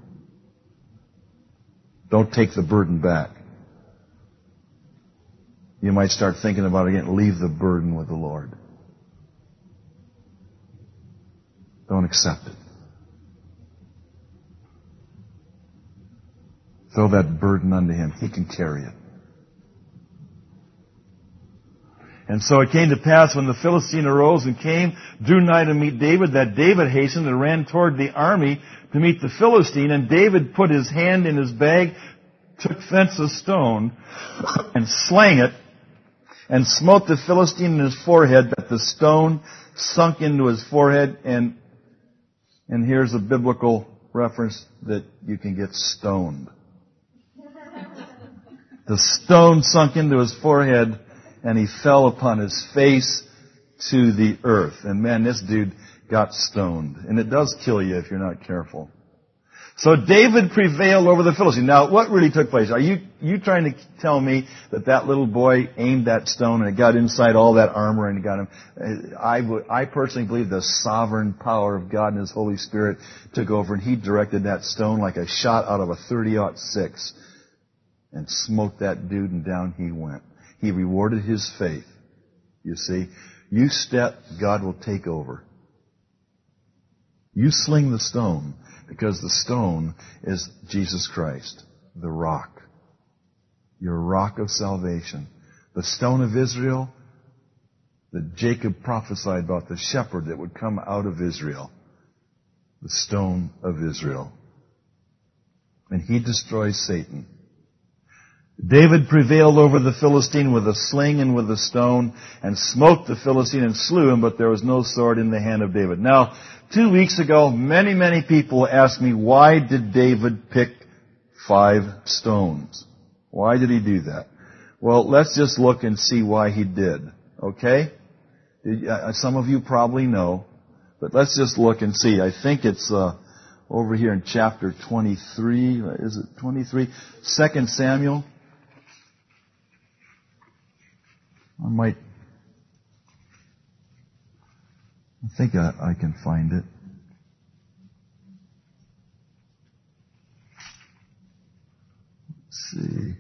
Don't take the burden back. You might start thinking about it again. Leave the burden with the Lord. Don't accept it. Throw that burden unto Him. He can carry it. And so it came to pass when the Philistine arose and came, drew nigh to meet David, that David hastened and ran toward the army to meet the Philistine. And David put his hand in his bag, took thence a stone, and slang it, and smote the Philistine in his forehead, that the stone sunk into his forehead. And, and here's a biblical reference that you can get stoned. The stone sunk into his forehead, and he fell upon his face to the earth. And man, this dude got stoned. And it does kill you if you're not careful. So David prevailed over the Philistine. Now, what really took place? Are you, you trying to tell me that that little boy aimed that stone and it got inside all that armor and it got him? I would, I personally believe the sovereign power of God and His Holy Spirit took over, and He directed that stone like a shot out of a thirty aught six. And smote that dude, and down he went. He rewarded his faith. You see, you step, God will take over. You sling the stone, because the stone is Jesus Christ, the rock. Your rock of salvation. The stone of Israel that Jacob prophesied about, the shepherd that would come out of Israel. The stone of Israel. And He destroys Satan. David prevailed over the Philistine with a sling and with a stone, and smote the Philistine and slew him, but there was no sword in the hand of David. Now, two weeks ago, many, many people asked me, why did David pick five stones? Why did he do that? Well, let's just look and see why he did. Okay? Some of you probably know, but let's just look and see. I think it's uh, over here in chapter twenty-three. Is it twenty-three? Second Samuel. I might, I think I, I can find it. Let's see.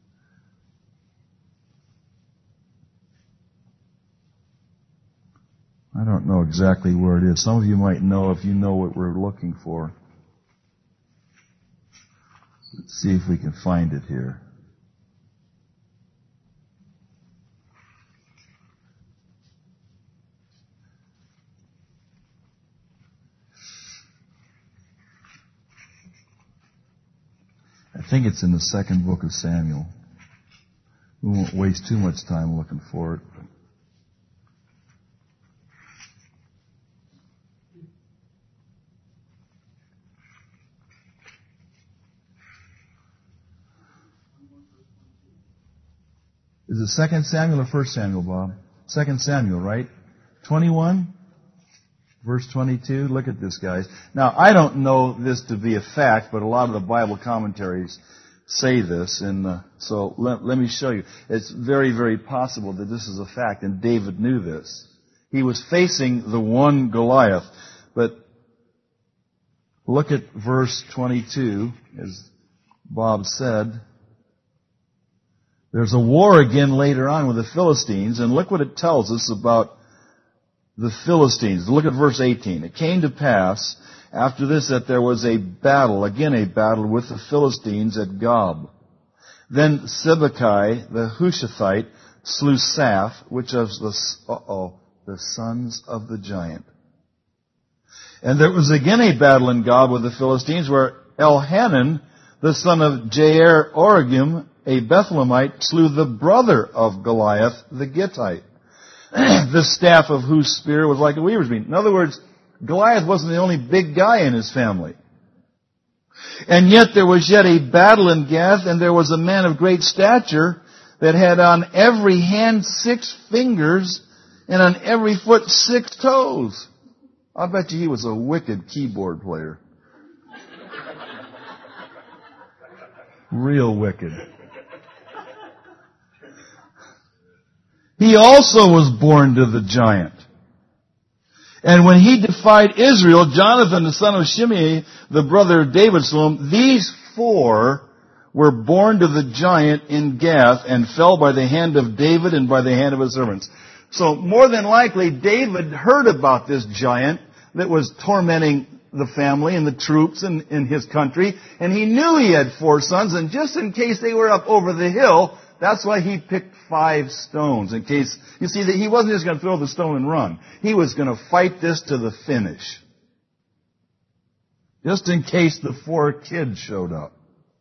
I don't know exactly where it is. Some of you might know if you know what we're looking for. Let's see if we can find it here. I think it's in the second book of Samuel. We won't waste too much time looking for it. Is it Second Samuel or First Samuel, Bob? Second Samuel, right? twenty-one, verse twenty-two. Look at this, guys. Now, I don't know this to be a fact, but a lot of the Bible commentaries say this, and uh, so let, let me show you. It's very, very possible that this is a fact, and David knew this. He was facing the one Goliath, but look at verse twenty-two, as Bob said. There's a war again later on with the Philistines, and look what it tells us about the Philistines. Look at verse eighteen. It came to pass after this that there was a battle, again a battle with the Philistines at Gob. Then Sibbecai the Hushathite slew Saph, which of the, uh-oh, the sons of the giant. And there was again a battle in Gob with the Philistines, where Elhanan, the son of Jair Oregim, a Bethlehemite, slew the brother of Goliath, the Gittite, the staff of whose spear was like a weaver's beam. In other words, Goliath wasn't the only big guy in his family. And yet there was yet a battle in Gath, and there was a man of great stature that had on every hand six fingers, and on every foot six toes. I bet you he was a wicked keyboard player. Real wicked. He also was born to the giant. And when he defied Israel, Jonathan, the son of Shimei, the brother of David, slew him. These four were born to the giant in Gath and fell by the hand of David and by the hand of his servants. So more than likely, David heard about this giant that was tormenting the family and the troops in, in his country, and he knew he had four sons, and just in case they were up over the hill, that's why he picked five stones, in case, you see, that he wasn't just going to throw the stone and run. He was going to fight this to the finish. Just in case the four kids showed up.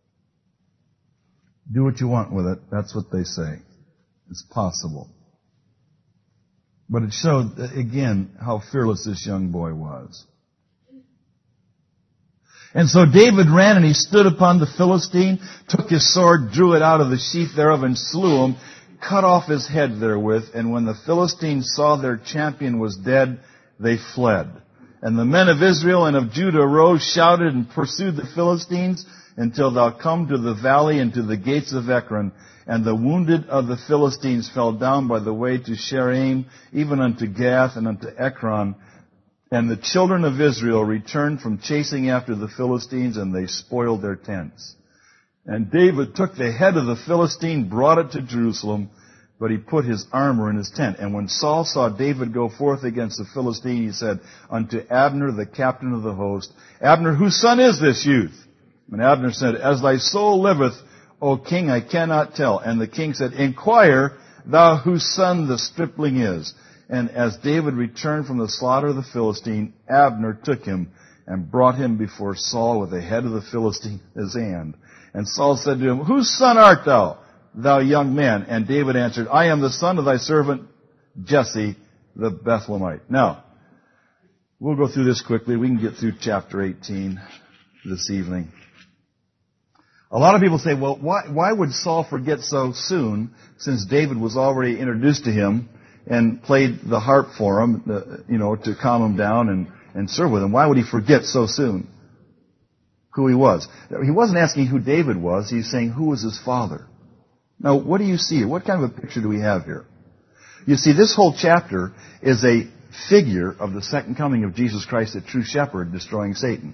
Do what you want with it. That's what they say. It's possible. But it showed, again, how fearless this young boy was. And so David ran, and he stood upon the Philistine, took his sword, drew it out of the sheath thereof, and slew him, cut off his head therewith. And when the Philistines saw their champion was dead, they fled. And the men of Israel and of Judah arose, shouted, and pursued the Philistines, until thou come to the valley and to the gates of Ekron. And the wounded of the Philistines fell down by the way to Sheraim, even unto Gath and unto Ekron. And the children of Israel returned from chasing after the Philistines, and they spoiled their tents. And David took the head of the Philistine, brought it to Jerusalem, but he put his armor in his tent. And when Saul saw David go forth against the Philistine, he said unto Abner, the captain of the host, Abner, whose son is this youth? And Abner said, As thy soul liveth, O king, I cannot tell. And the king said, Inquire thou whose son the stripling is. And as David returned from the slaughter of the Philistine, Abner took him and brought him before Saul with the head of the Philistine in his hand. And Saul said to him, Whose son art thou, thou young man? And David answered, I am the son of thy servant Jesse the Bethlehemite. Now, we'll go through this quickly. We can get through chapter eighteen this evening. A lot of people say, well, why, why would Saul forget so soon, since David was already introduced to him and played the harp for him, uh, you know, to calm him down and, and serve with him? Why would he forget so soon who he was? He wasn't asking who David was. He's saying, who was his father? Now, what do you see here? What kind of a picture do we have here? You see, this whole chapter is a figure of the second coming of Jesus Christ, the true shepherd, destroying Satan.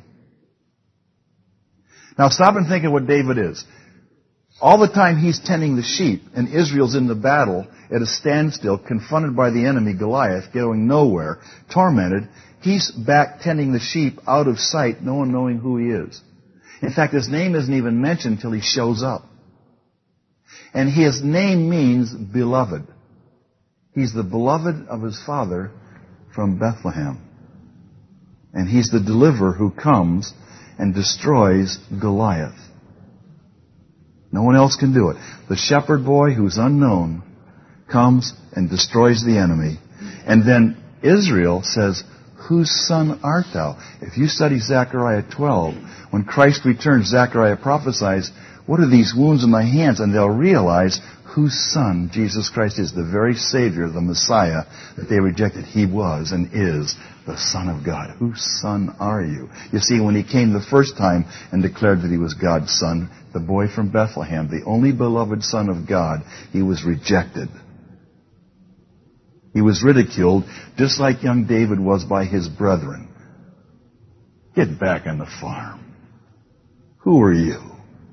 Now, stop and think of what David is. All the time he's tending the sheep, and Israel's in the battle at a standstill, confronted by the enemy Goliath, going nowhere, tormented. He's back tending the sheep out of sight, no one knowing who he is. In fact, his name isn't even mentioned until he shows up. And his name means beloved. He's the beloved of his father from Bethlehem. And he's the deliverer who comes and destroys Goliath. No one else can do it. The shepherd boy who's unknown comes and destroys the enemy. And then Israel says, Whose son art thou? If you study Zechariah twelve, when Christ returns, Zechariah prophesies, what are these wounds in thy hands? And they'll realize whose son Jesus Christ is, the very Savior, the Messiah that they rejected. He was and is the Son of God. Whose son are you? You see, when he came the first time and declared that he was God's son, the boy from Bethlehem, the only beloved Son of God, he was rejected. He was ridiculed, just like young David was by his brethren. Get back on the farm. Who are you?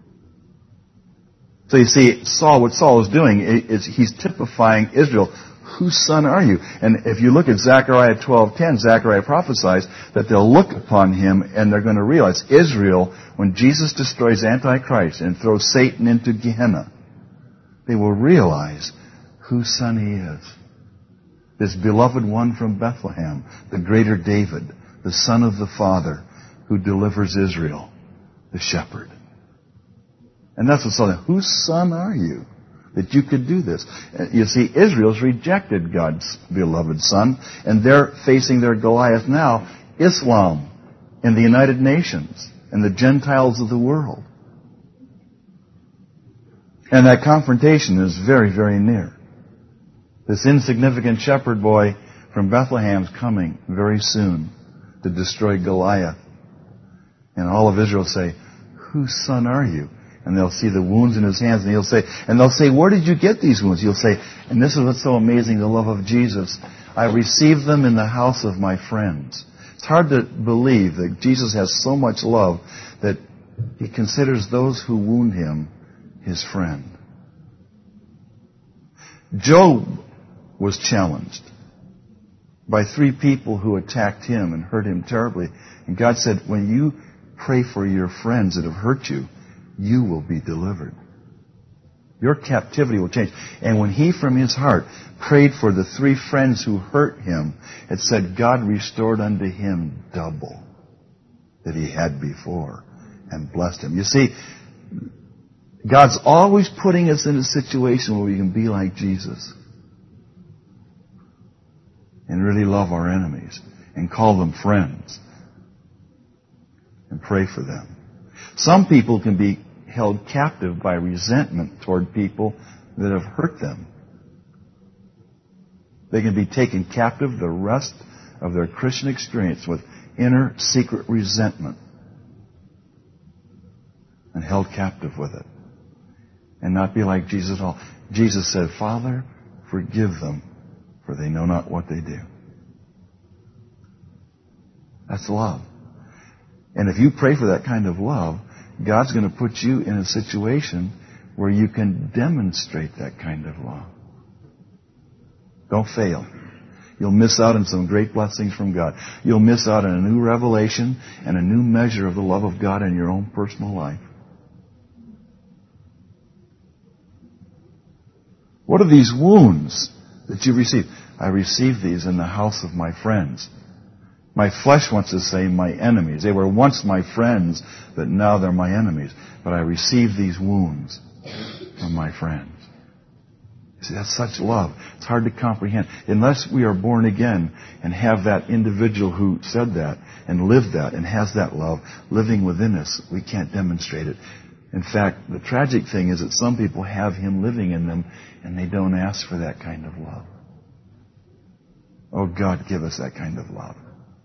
So you see, Saul, what Saul is doing is he's typifying Israel. whose son are you? And if you look at Zechariah twelve ten, Zechariah prophesies that they'll look upon him and they're going to realize Israel, when Jesus destroys Antichrist and throws Satan into Gehenna, they will realize whose son he is. This beloved one from Bethlehem, the greater David, the son of the Father, who delivers Israel, the shepherd. And that's what's saying. Whose son are you that you could do this? You see, Israel's rejected God's beloved son, and they're facing their Goliath now, Islam, and the United Nations, and the Gentiles of the world. And that confrontation is very, very near. This insignificant shepherd boy from Bethlehem's coming very soon to destroy Goliath. And all of Israel say, whose son are you? And they'll see the wounds in his hands, and he'll say, and they'll say, where did you get these wounds? He'll say, and this is what's so amazing, the love of Jesus. I received them in the house of my friends. It's hard to believe that Jesus has so much love that he considers those who wound him his friend. Job was challenged by three people who attacked him and hurt him terribly. And God said, when you pray for your friends that have hurt you, you will be delivered. Your captivity will change. And when he from his heart prayed for the three friends who hurt him, it said God restored unto him double that he had before and blessed him. You see, God's always putting us in a situation where we can be like Jesus and really love our enemies and call them friends and pray for them. Some people can be held captive by resentment toward people that have hurt them. They can be taken captive the rest of their Christian experience with inner secret resentment and held captive with it. And not be like Jesus at all. Jesus said, Father, forgive them, for they know not what they do. That's love. And if you pray for that kind of love, God's going to put you in a situation where you can demonstrate that kind of love. Don't fail. You'll miss out on some great blessings from God. You'll miss out on a new revelation and a new measure of the love of God in your own personal life. What are these wounds that you receive? I received these in the house of my friends. My flesh wants to say my enemies. They were once my friends, but now they're my enemies. But I received these wounds from my friends. You see, that's such love. It's hard to comprehend. Unless we are born again and have that individual who said that and lived that and has that love living within us, we can't demonstrate it. In fact, the tragic thing is that some people have him living in them and they don't ask for that kind of love. Oh, God, give us that kind of love.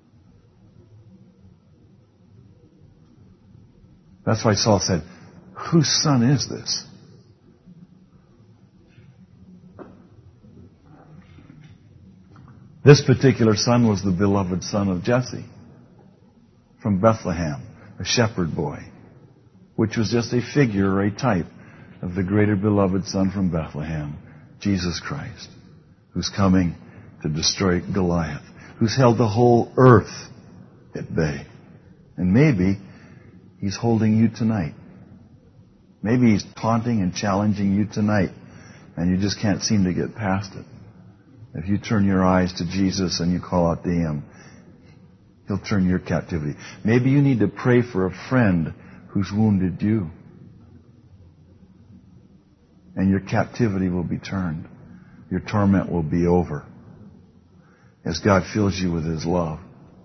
That's why Saul said, whose son is this? This particular son was the beloved son of Jesse from Bethlehem, a shepherd boy, which was just a figure or a type of the greater beloved son from Bethlehem, Jesus Christ, who's coming to destroy Goliath, who's held the whole earth at bay. And maybe he's holding you tonight. Maybe he's taunting and challenging you tonight, and you just can't seem to get past it. If you turn your eyes to Jesus and you call out to him, he'll turn your captivity. Maybe you need to pray for a friend who's wounded you, and your captivity will be turned. Your torment will be over as God fills you with his love.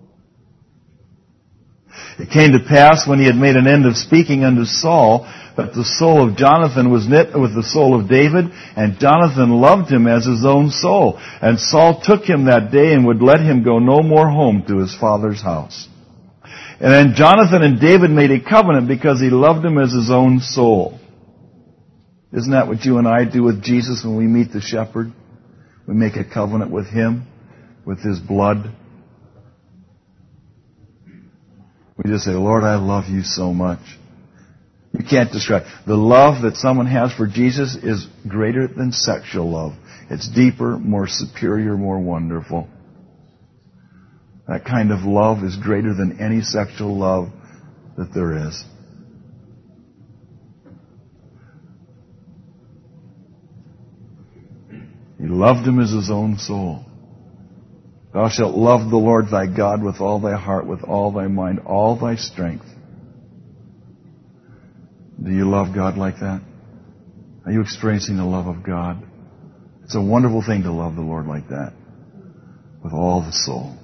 It came to pass when he had made an end of speaking unto Saul that the soul of Jonathan was knit with the soul of David, and Jonathan loved him as his own soul. And Saul took him that day and would let him go no more home to his father's house. And then Jonathan and David made a covenant because he loved him as his own soul. Isn't that what you and I do with Jesus when we meet the shepherd? We make a covenant with him, with his blood. We just say, Lord, I love you so much. You You can't describe. The love that someone has for Jesus is greater than sexual love. It's deeper, more superior, more wonderful. That kind of love is greater than any sexual love that there is. He loved him as his own soul. Thou shalt love the Lord thy God with all thy heart, with all thy mind, all thy strength. Do you love God like that? Are you experiencing the love of God? It's a wonderful thing to love the Lord like that, with all the soul.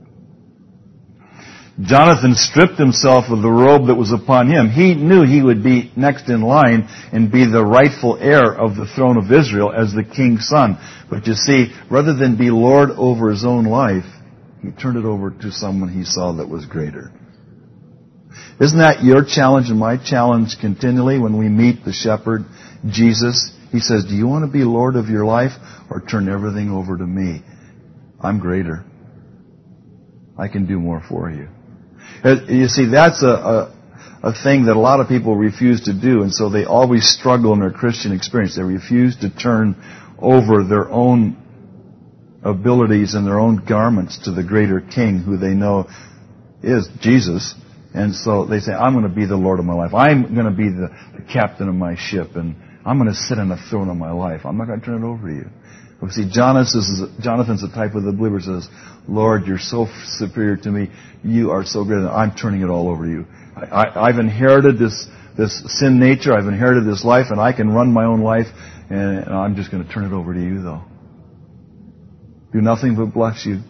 Jonathan stripped himself of the robe that was upon him. He knew he would be next in line and be the rightful heir of the throne of Israel as the king's son. But you see, rather than be Lord over his own life, he turned it over to someone he saw that was greater. Isn't that your challenge and my challenge continually when we meet the shepherd, Jesus? He says, do you want to be Lord of your life or turn everything over to me? I'm greater. I can do more for you. You see, that's a, a, a thing that a lot of people refuse to do, and so they always struggle in their Christian experience. They refuse to turn over their own abilities and their own garments to the greater King who they know is Jesus. And so they say, I'm going to be the Lord of my life. I'm going to be the, the captain of my ship, and I'm going to sit on the throne of my life. I'm not going to turn it over to you. But see, Jonathan's, Jonathan's the type of the believer who says, Lord, you're so superior to me. You are so great. I'm turning it all over to you. I, I, I've inherited this, this sin nature. I've inherited this life, and I can run my own life, and, and I'm just going to turn it over to you, though. Do nothing but bless you.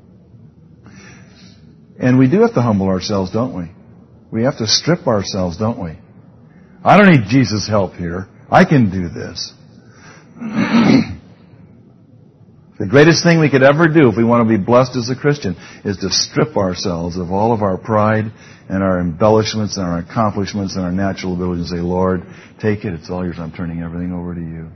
And we do have to humble ourselves, don't we? We have to strip ourselves, don't we? I don't need Jesus' help here. I can do this. The greatest thing we could ever do if we want to be blessed as a Christian is to strip ourselves of all of our pride and our embellishments and our accomplishments and our natural abilities and say, Lord, take it. It's all yours. I'm turning everything over to you.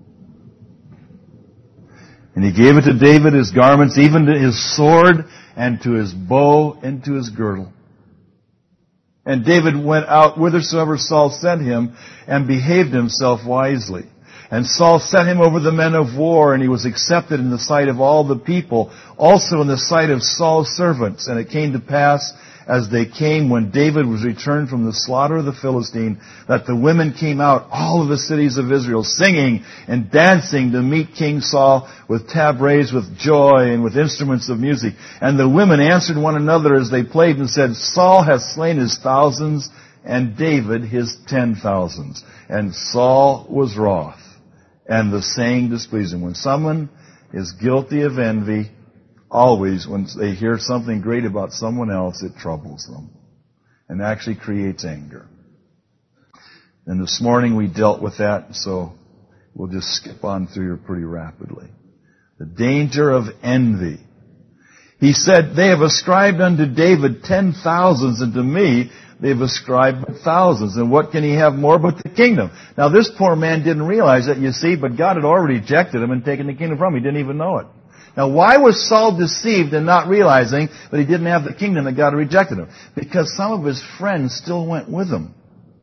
And he gave it to David, his garments, even to his sword and to his bow and to his girdle. And David went out whithersoever Saul sent him and behaved himself wisely. And Saul set him over the men of war, and he was accepted in the sight of all the people, also in the sight of Saul's servants. And it came to pass, as they came, when David was returned from the slaughter of the Philistine, that the women came out, all of the cities of Israel, singing and dancing to meet King Saul with tabrets, with joy, and with instruments of music. And the women answered one another as they played and said, Saul hath slain his thousands, and David his ten thousands. And Saul was wroth. And the saying displeased him. When someone is guilty of envy, always when they hear something great about someone else, it troubles them and actually creates anger. And this morning we dealt with that, so we'll just skip on through here pretty rapidly. The danger of envy. He said, they have ascribed unto David ten thousands, and to me they've ascribed thousands. And what can he have more but the kingdom? Now this poor man didn't realize that, you see, but God had already rejected him and taken the kingdom from him. He didn't even know it. Now why was Saul deceived in not realizing that he didn't have the kingdom, that God had rejected him? Because some of his friends still went with him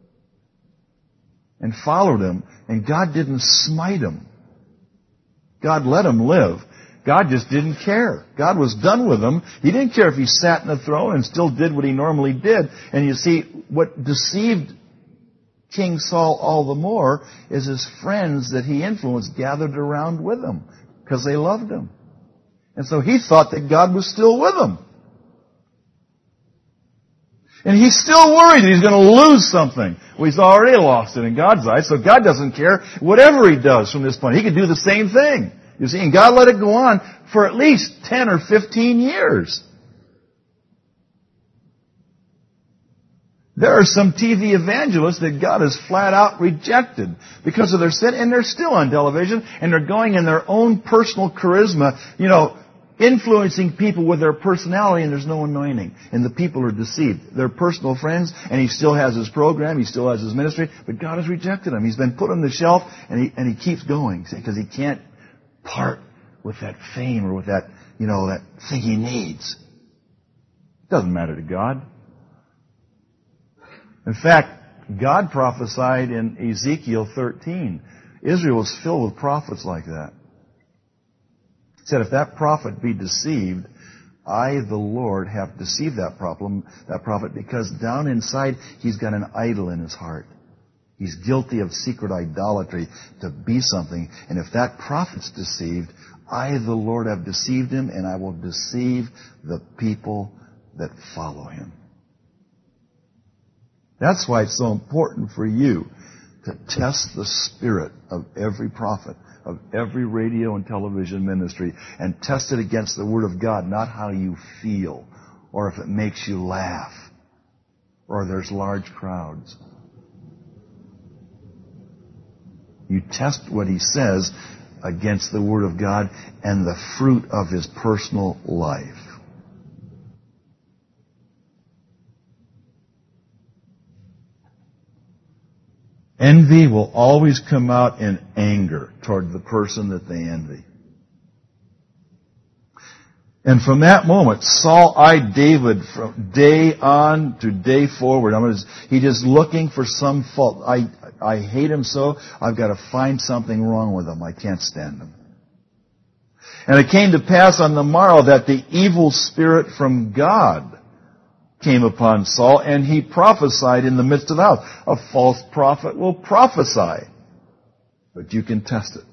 and followed him, and God didn't smite him. God let him live. God just didn't care. God was done with him. He didn't care if he sat in the throne and still did what he normally did. And you see, what deceived King Saul all the more is his friends that he influenced gathered around with him because they loved him. And so he thought that God was still with him. And he's still worried that he's going to lose something. Well, he's already lost it in God's eyes, so God doesn't care whatever he does from this point. He could do the same thing. You see, and God let it go on for at least ten or fifteen years. There are some T V evangelists that God has flat out rejected because of their sin, and they're still on television, and they're going in their own personal charisma, you know, influencing people with their personality, and there's no anointing. And the people are deceived. They're personal friends, and he still has his program, he still has his ministry, but God has rejected him. He's been put on the shelf, and he, and he keeps going, because he can't part with that fame or with that, you know, that thing he needs. It doesn't matter to God. In fact, God prophesied in Ezekiel thirteen. Israel was filled with prophets like that. He said, if that prophet be deceived, I, the Lord, have deceived that problem, that prophet, because down inside he's got an idol in his heart. He's guilty of secret idolatry to be something. And if that prophet's deceived, I, the Lord, have deceived him, and I will deceive the people that follow him. That's why it's so important for you to test the spirit of every prophet, of every radio and television ministry, and test it against the Word of God, not how you feel, or if it makes you laugh, or there's large crowds. You test what he says against the Word of God and the fruit of his personal life. Envy will always come out in anger toward the person that they envy. And from that moment, Saul eyed David from day on to day forward. I mean, he just looking for some fault. I, I hate him so, I've got to find something wrong with him. I can't stand him. And it came to pass on the morrow that the evil spirit from God came upon Saul, and he prophesied in the midst of the house. A false prophet will prophesy, but you can test it.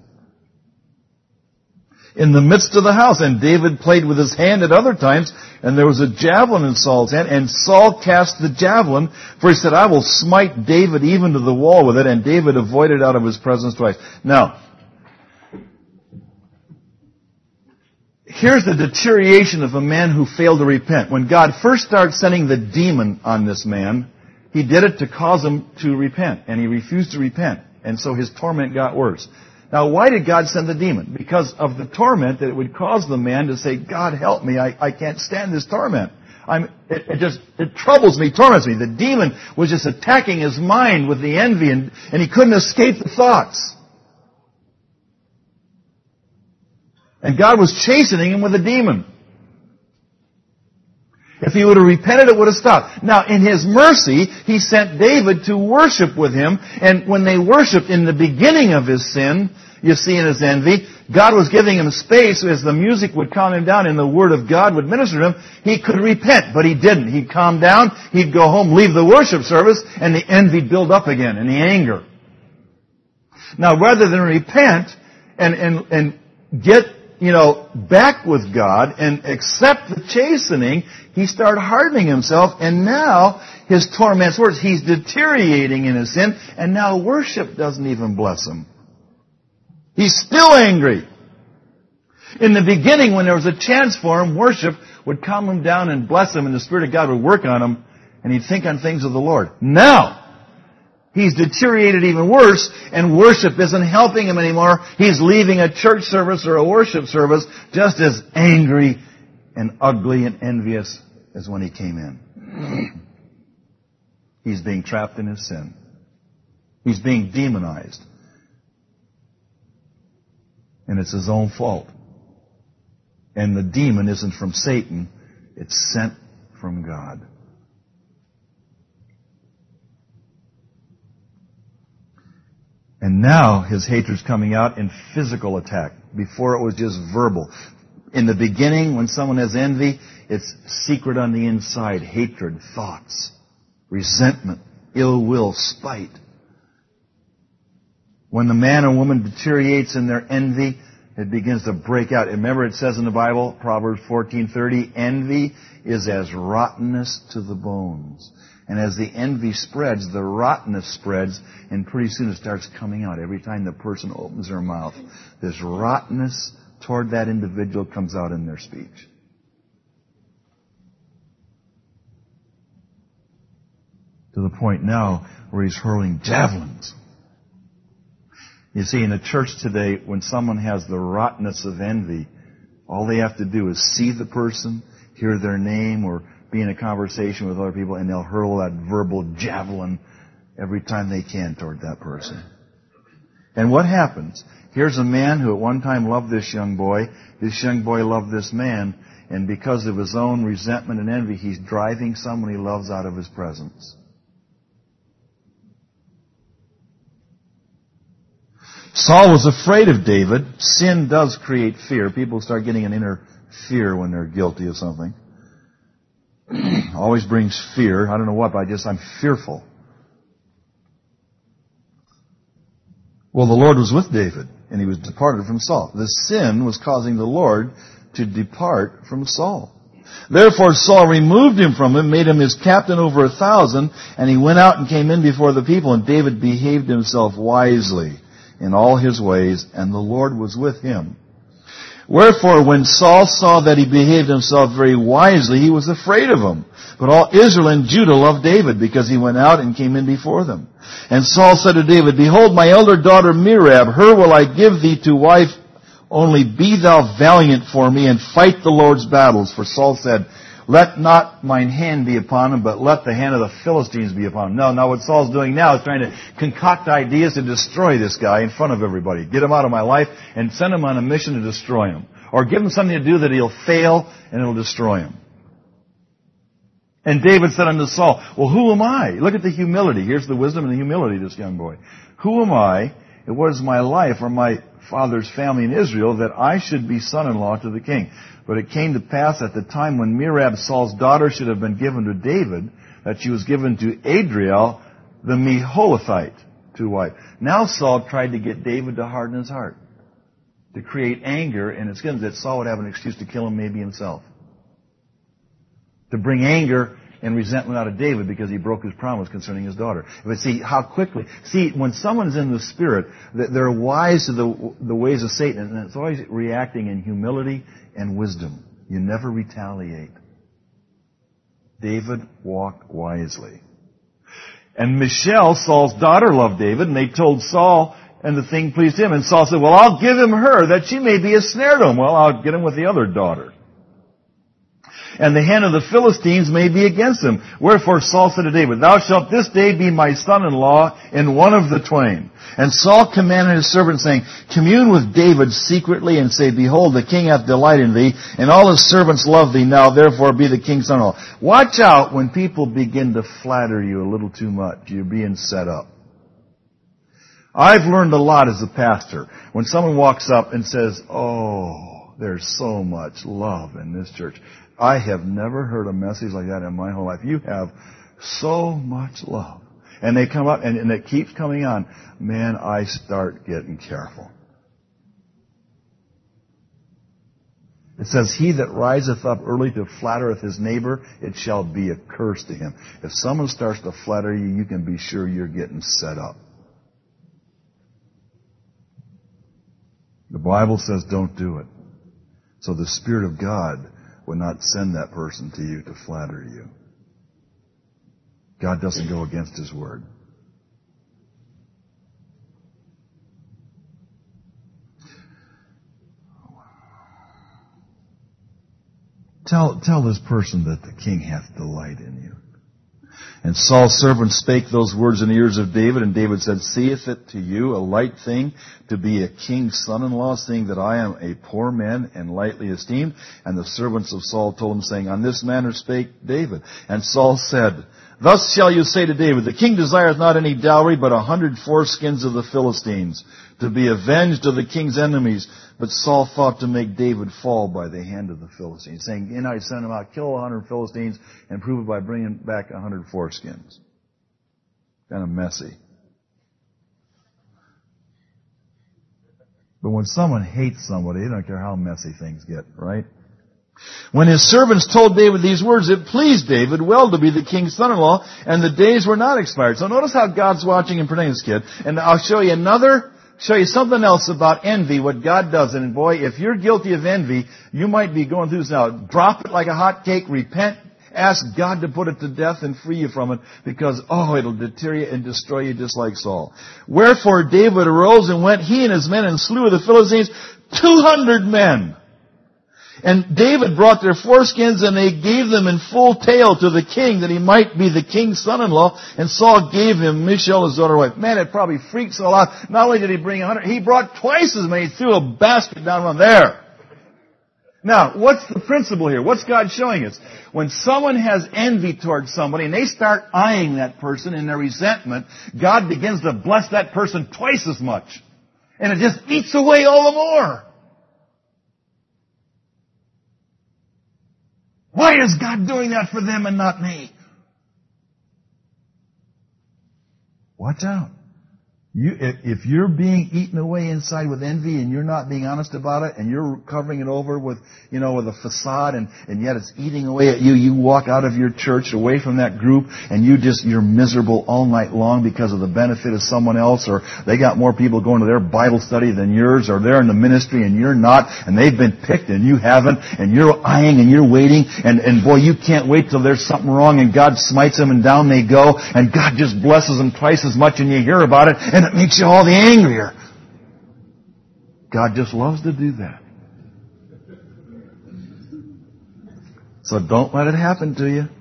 In the midst of the house, and David played with his hand at other times, and there was a javelin in Saul's hand, and Saul cast the javelin, for he said, I will smite David even to the wall with it, and David avoided out of his presence twice. Now, here's the deterioration of a man who failed to repent. When God first started sending the demon on this man, he did it to cause him to repent, and he refused to repent, and so his torment got worse. Now, why did God send the demon? Because of the torment that it would cause the man to say, God, help me, I, I can't stand this torment. I'm, it, it just, it troubles me, torments me. The demon was just attacking his mind with the envy, and, and he couldn't escape the thoughts. And God was chastening him with a demon. If he would have repented, it would have stopped. Now, in his mercy, he sent David to worship with him. And when they worshiped in the beginning of his sin, you see in his envy, God was giving him space as the music would calm him down and the Word of God would minister to him. He could repent, but he didn't. He'd calm down, he'd go home, leave the worship service, and the envy build up again, and the anger. Now, rather than repent and, and, and get you know, back with God and accept the chastening, he started hardening himself, and now his torment's worse. He's deteriorating in his sin, and now worship doesn't even bless him. He's still angry. In the beginning, when there was a chance for him, worship would calm him down and bless him, and the Spirit of God would work on him, and he'd think on things of the Lord. Now, he's deteriorated even worse, and worship isn't helping him anymore. He's leaving a church service or a worship service just as angry and ugly and envious as when he came in. He's being trapped in his sin. He's being demonized. And it's his own fault. And the demon isn't from Satan. It's sent from God. And now his hatred's coming out in physical attack. Before it was just verbal. In the beginning, when someone has envy, it's secret on the inside. Hatred, thoughts, resentment, ill will, spite. When the man or woman deteriorates in their envy, it begins to break out. Remember, it says in the Bible, Proverbs fourteen thirty, envy is as rottenness to the bones. And as the envy spreads, the rottenness spreads, and pretty soon it starts coming out. Every time the person opens their mouth, this rottenness toward that individual comes out in their speech. To the point now where he's hurling javelins. You see, in the church today, when someone has the rottenness of envy, all they have to do is see the person, hear their name, or be in a conversation with other people, and they'll hurl that verbal javelin every time they can toward that person. And what happens? Here's a man who at one time loved this young boy. This young boy loved this man, and because of his own resentment and envy, he's driving someone he loves out of his presence. Saul was afraid of David. Sin does create fear. People start getting an inner fear when they're guilty of something. Always brings fear. I don't know what, but I just, I'm fearful. Well, the Lord was with David, and he was departed from Saul. The sin was causing the Lord to depart from Saul. Therefore Saul removed him from him, made him his captain over a thousand, and he went out and came in before the people, and David behaved himself wisely in all his ways, and the Lord was with him. Wherefore, when Saul saw that he behaved himself very wisely, he was afraid of him. But all Israel and Judah loved David, because he went out and came in before them. And Saul said to David, Behold, my elder daughter Merab, her will I give thee to wife. Only be thou valiant for me, and fight the Lord's battles. For Saul said, Let not mine hand be upon him, but let the hand of the Philistines be upon him. No, now what Saul's doing now is trying to concoct ideas to destroy this guy in front of everybody. Get him out of my life and send him on a mission to destroy him. Or give him something to do that he'll fail and it'll destroy him. And David said unto Saul, Well, who am I? Look at the humility. Here's the wisdom and the humility of this young boy. Who am I? It was my life or my father's family in Israel that I should be son-in-law to the king. But it came to pass at the time when Merab, Saul's daughter, should have been given to David, that she was given to Adriel, the Meholathite, to wife. Now Saul tried to get David to harden his heart, to create anger in his skin, that Saul would have an excuse to kill him, maybe himself. To bring anger and resentment out of David because he broke his promise concerning his daughter. But see how quickly, see, when someone's in the Spirit, they're wise to the, the ways of Satan, and it's always reacting in humility and wisdom. You never retaliate. David walked wisely. And Michal, Saul's daughter, loved David, and they told Saul, and the thing pleased him. And Saul said, Well, I'll give him her, that she may be a snare to him. Well, I'll get him with the other daughter. And the hand of the Philistines may be against him. Wherefore Saul said to David, Thou shalt this day be my son-in-law in one of the twain. And Saul commanded his servant, saying, Commune with David secretly, and say, Behold, the king hath delight in thee, and all his servants love thee. Now therefore be the king's son-in-law. Watch out when people begin to flatter you a little too much. You're being set up. I've learned a lot as a pastor. When someone walks up and says, Oh, there's so much love in this church. I have never heard a message like that in my whole life. You have so much love. And they come up, and, and it keeps coming on. Man, I start getting careful. It says, He that riseth up early to flattereth his neighbor, it shall be a curse to him. If someone starts to flatter you, you can be sure you're getting set up. The Bible says don't do it. So the Spirit of God would not send that person to you to flatter you. God doesn't go against His word. Tell, tell this person that the king hath delight in you. And Saul's servant spake those words in the ears of David, and David said, Seeth it to you a light thing to be a king's son-in-law, seeing that I am a poor man and lightly esteemed? And the servants of Saul told him, saying, On this manner spake David. And Saul said, Thus shall you say to David, The king desireth not any dowry, but a hundred foreskins of the Philistines, to be avenged of the king's enemies. But Saul thought to make David fall by the hand of the Philistines, saying, And I send him out, kill a hundred Philistines, and prove it by bringing back a hundred foreskins. Kind of messy. But when someone hates somebody, they don't care how messy things get, right? When his servants told David these words, it pleased David well to be the king's son-in-law, and the days were not expired. So notice how God's watching and protecting this kid. And I'll show you another, show you something else about envy, what God does. And boy, if you're guilty of envy, you might be going through this now. Drop it like a hot cake, repent, ask God to put it to death and free you from it, because, oh, it'll deter you and destroy you just like Saul. Wherefore David arose and went, he and his men, and slew of the Philistines two hundred men. And David brought their foreskins, and they gave them in full tale to the king, that he might be the king's son-in-law. And Saul gave him Michal, his daughter wife. Man, it probably freaked Saul out. Not only did he bring a hundred, he brought twice as many. He threw a basket down on there. Now, what's the principle here? What's God showing us? When someone has envy towards somebody, and they start eyeing that person in their resentment, God begins to bless that person twice as much. And it just eats away all the more. Why is God doing that for them and not me? Watch out. You, if, if you're being eaten away inside with envy and you're not being honest about it and you're covering it over with, you know, with a facade and, and yet it's eating away at you, you walk out of your church away from that group and you just, you're miserable all night long because of the benefit of someone else, or they got more people going to their Bible study than yours, or they're in the ministry and you're not, and they've been picked and you haven't, and you're eyeing and you're waiting, and, and boy, you can't wait till there's something wrong and God smites them and down they go, and God just blesses them twice as much and you hear about it, and it makes you all the angrier. God just loves to do that. So don't let it happen to you.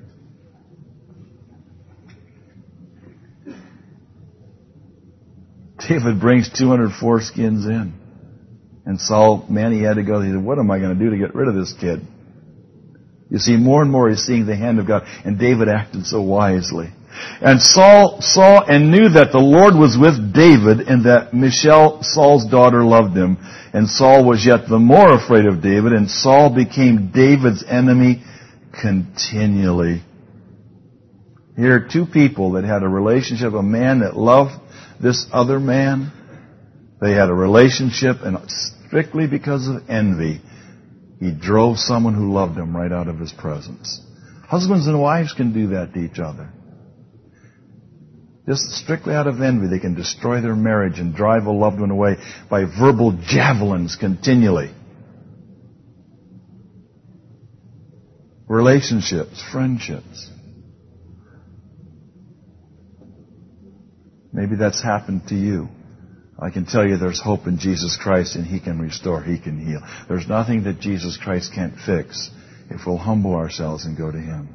David brings two hundred foreskins in. And Saul, man, he had to go. He said, what am I going to do to get rid of this kid? You see, more and more he's seeing the hand of God. And David acted so wisely. And Saul saw and knew that the Lord was with David, and that Michal, Saul's daughter, loved him. And Saul was yet the more afraid of David, and Saul became David's enemy continually. Here are two people that had a relationship, a man that loved this other man. They had a relationship, and strictly because of envy, he drove someone who loved him right out of his presence. Husbands and wives can do that to each other. Just strictly out of envy, they can destroy their marriage and drive a loved one away by verbal javelins continually. Relationships, friendships. Maybe that's happened to you. I can tell you there's hope in Jesus Christ, and He can restore, He can heal. There's nothing that Jesus Christ can't fix if we'll humble ourselves and go to Him.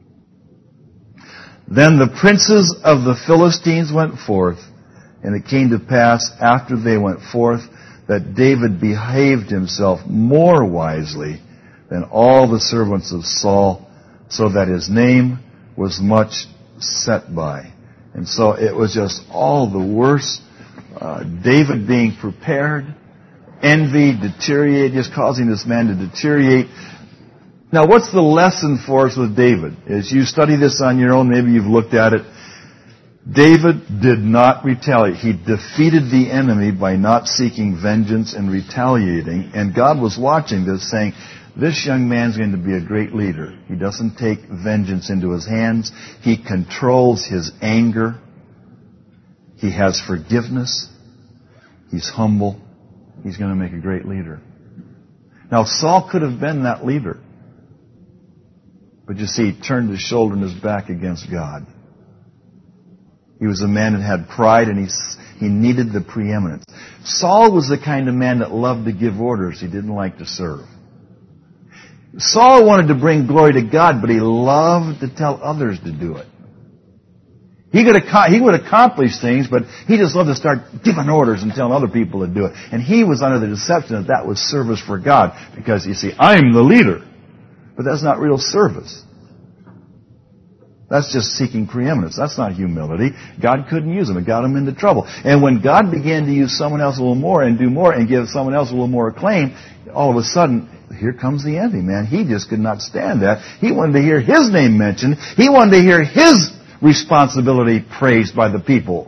Then the princes of the Philistines went forth, and it came to pass after they went forth that David behaved himself more wisely than all the servants of Saul, so that his name was much set by. And so it was just all the worse. Uh, David being prepared, envy, deteriorate, just causing this man to deteriorate. Now, what's the lesson for us with David? As you study this on your own, maybe you've looked at it. David did not retaliate. He defeated the enemy by not seeking vengeance and retaliating. And God was watching this, saying, this young man's going to be a great leader. He doesn't take vengeance into his hands. He controls his anger. He has forgiveness. He's humble. He's going to make a great leader. Now, Saul could have been that leader. But you see, he turned his shoulder and his back against God. He was a man that had pride, and he, he needed the preeminence. Saul was the kind of man that loved to give orders. He didn't like to serve. Saul wanted to bring glory to God, but he loved to tell others to do it. He could, he would accomplish things, but he just loved to start giving orders and telling other people to do it. And he was under the deception that that was service for God. Because, you see, I'm the leader. But that's not real service. That's just seeking preeminence. That's not humility. God couldn't use him. It got him into trouble. And when God began to use someone else a little more and do more and give someone else a little more acclaim, all of a sudden, here comes the envy, man. He just could not stand that. He wanted to hear his name mentioned. He wanted to hear his responsibility praised by the people.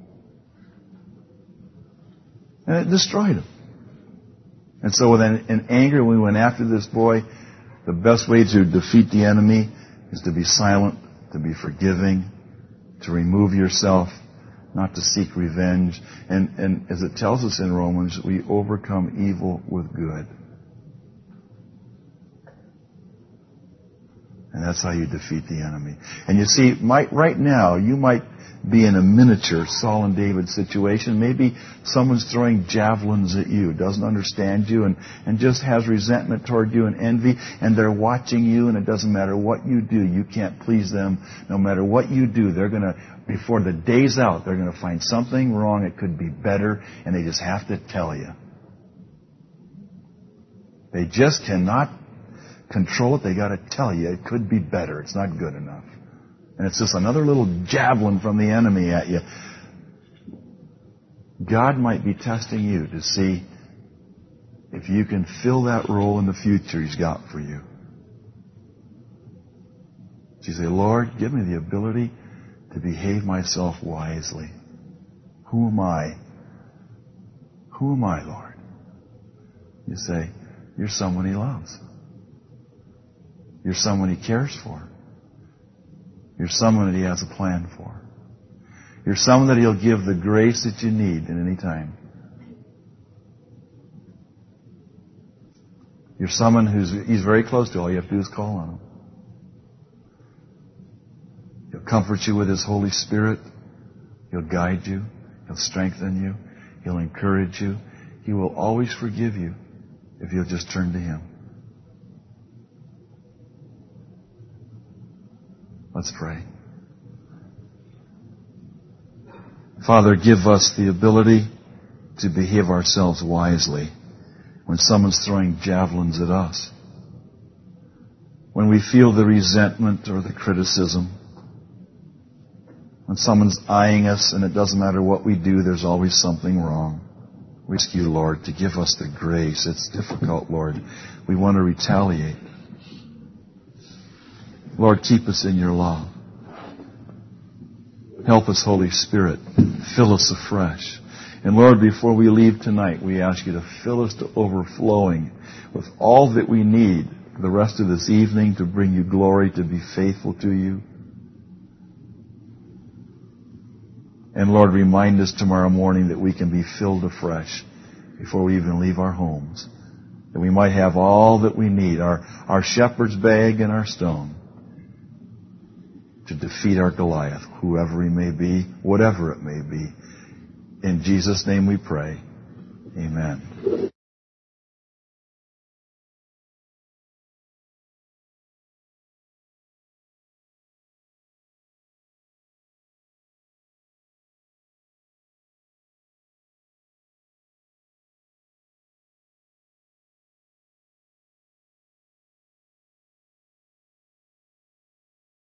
And it destroyed him. And so then in anger, we went after this boy. The best way to defeat the enemy is to be silent, to be forgiving, to remove yourself, not to seek revenge. And, and as it tells us in Romans, we overcome evil with good. And that's how you defeat the enemy. And you see, might, right now, you might be in a miniature Saul and David situation. Maybe someone's throwing javelins at you, doesn't understand you, and, and just has resentment toward you and envy, and they're watching you, and it doesn't matter what you do, you can't please them. No matter what you do, they're going to, before the day's out, they're going to find something wrong. It could be better, and they just have to tell you. They just cannot control it. They got to tell you it could be better. It's not good enough. And it's just another little javelin from the enemy at you. God might be testing you to see if you can fill that role in the future He's got for you. So you say, Lord, give me the ability to behave myself wisely. Who am I? Who am I, Lord? You say, you're someone He loves. You're someone He cares for. You're someone that He has a plan for. You're someone that He'll give the grace that you need at any time. You're someone who's He's very close to. All you have to do is call on Him. He'll comfort you with His Holy Spirit. He'll guide you. He'll strengthen you. He'll encourage you. He will always forgive you if you'll just turn to Him. Let's pray. Father, give us the ability to behave ourselves wisely when someone's throwing javelins at us. When we feel the resentment or the criticism. When someone's eyeing us and it doesn't matter what we do, there's always something wrong. We ask you, Lord, to give us the grace. It's difficult, Lord. We want to retaliate. Lord, keep us in your love. Help us, Holy Spirit. Fill us afresh. And Lord, before we leave tonight, we ask you to fill us to overflowing with all that we need for the rest of this evening to bring you glory, to be faithful to you. And Lord, remind us tomorrow morning that we can be filled afresh before we even leave our homes. That we might have all that we need, our, our shepherd's bag and our stone, to defeat our Goliath, whoever he may be, whatever it may be. In Jesus' name we pray. Amen.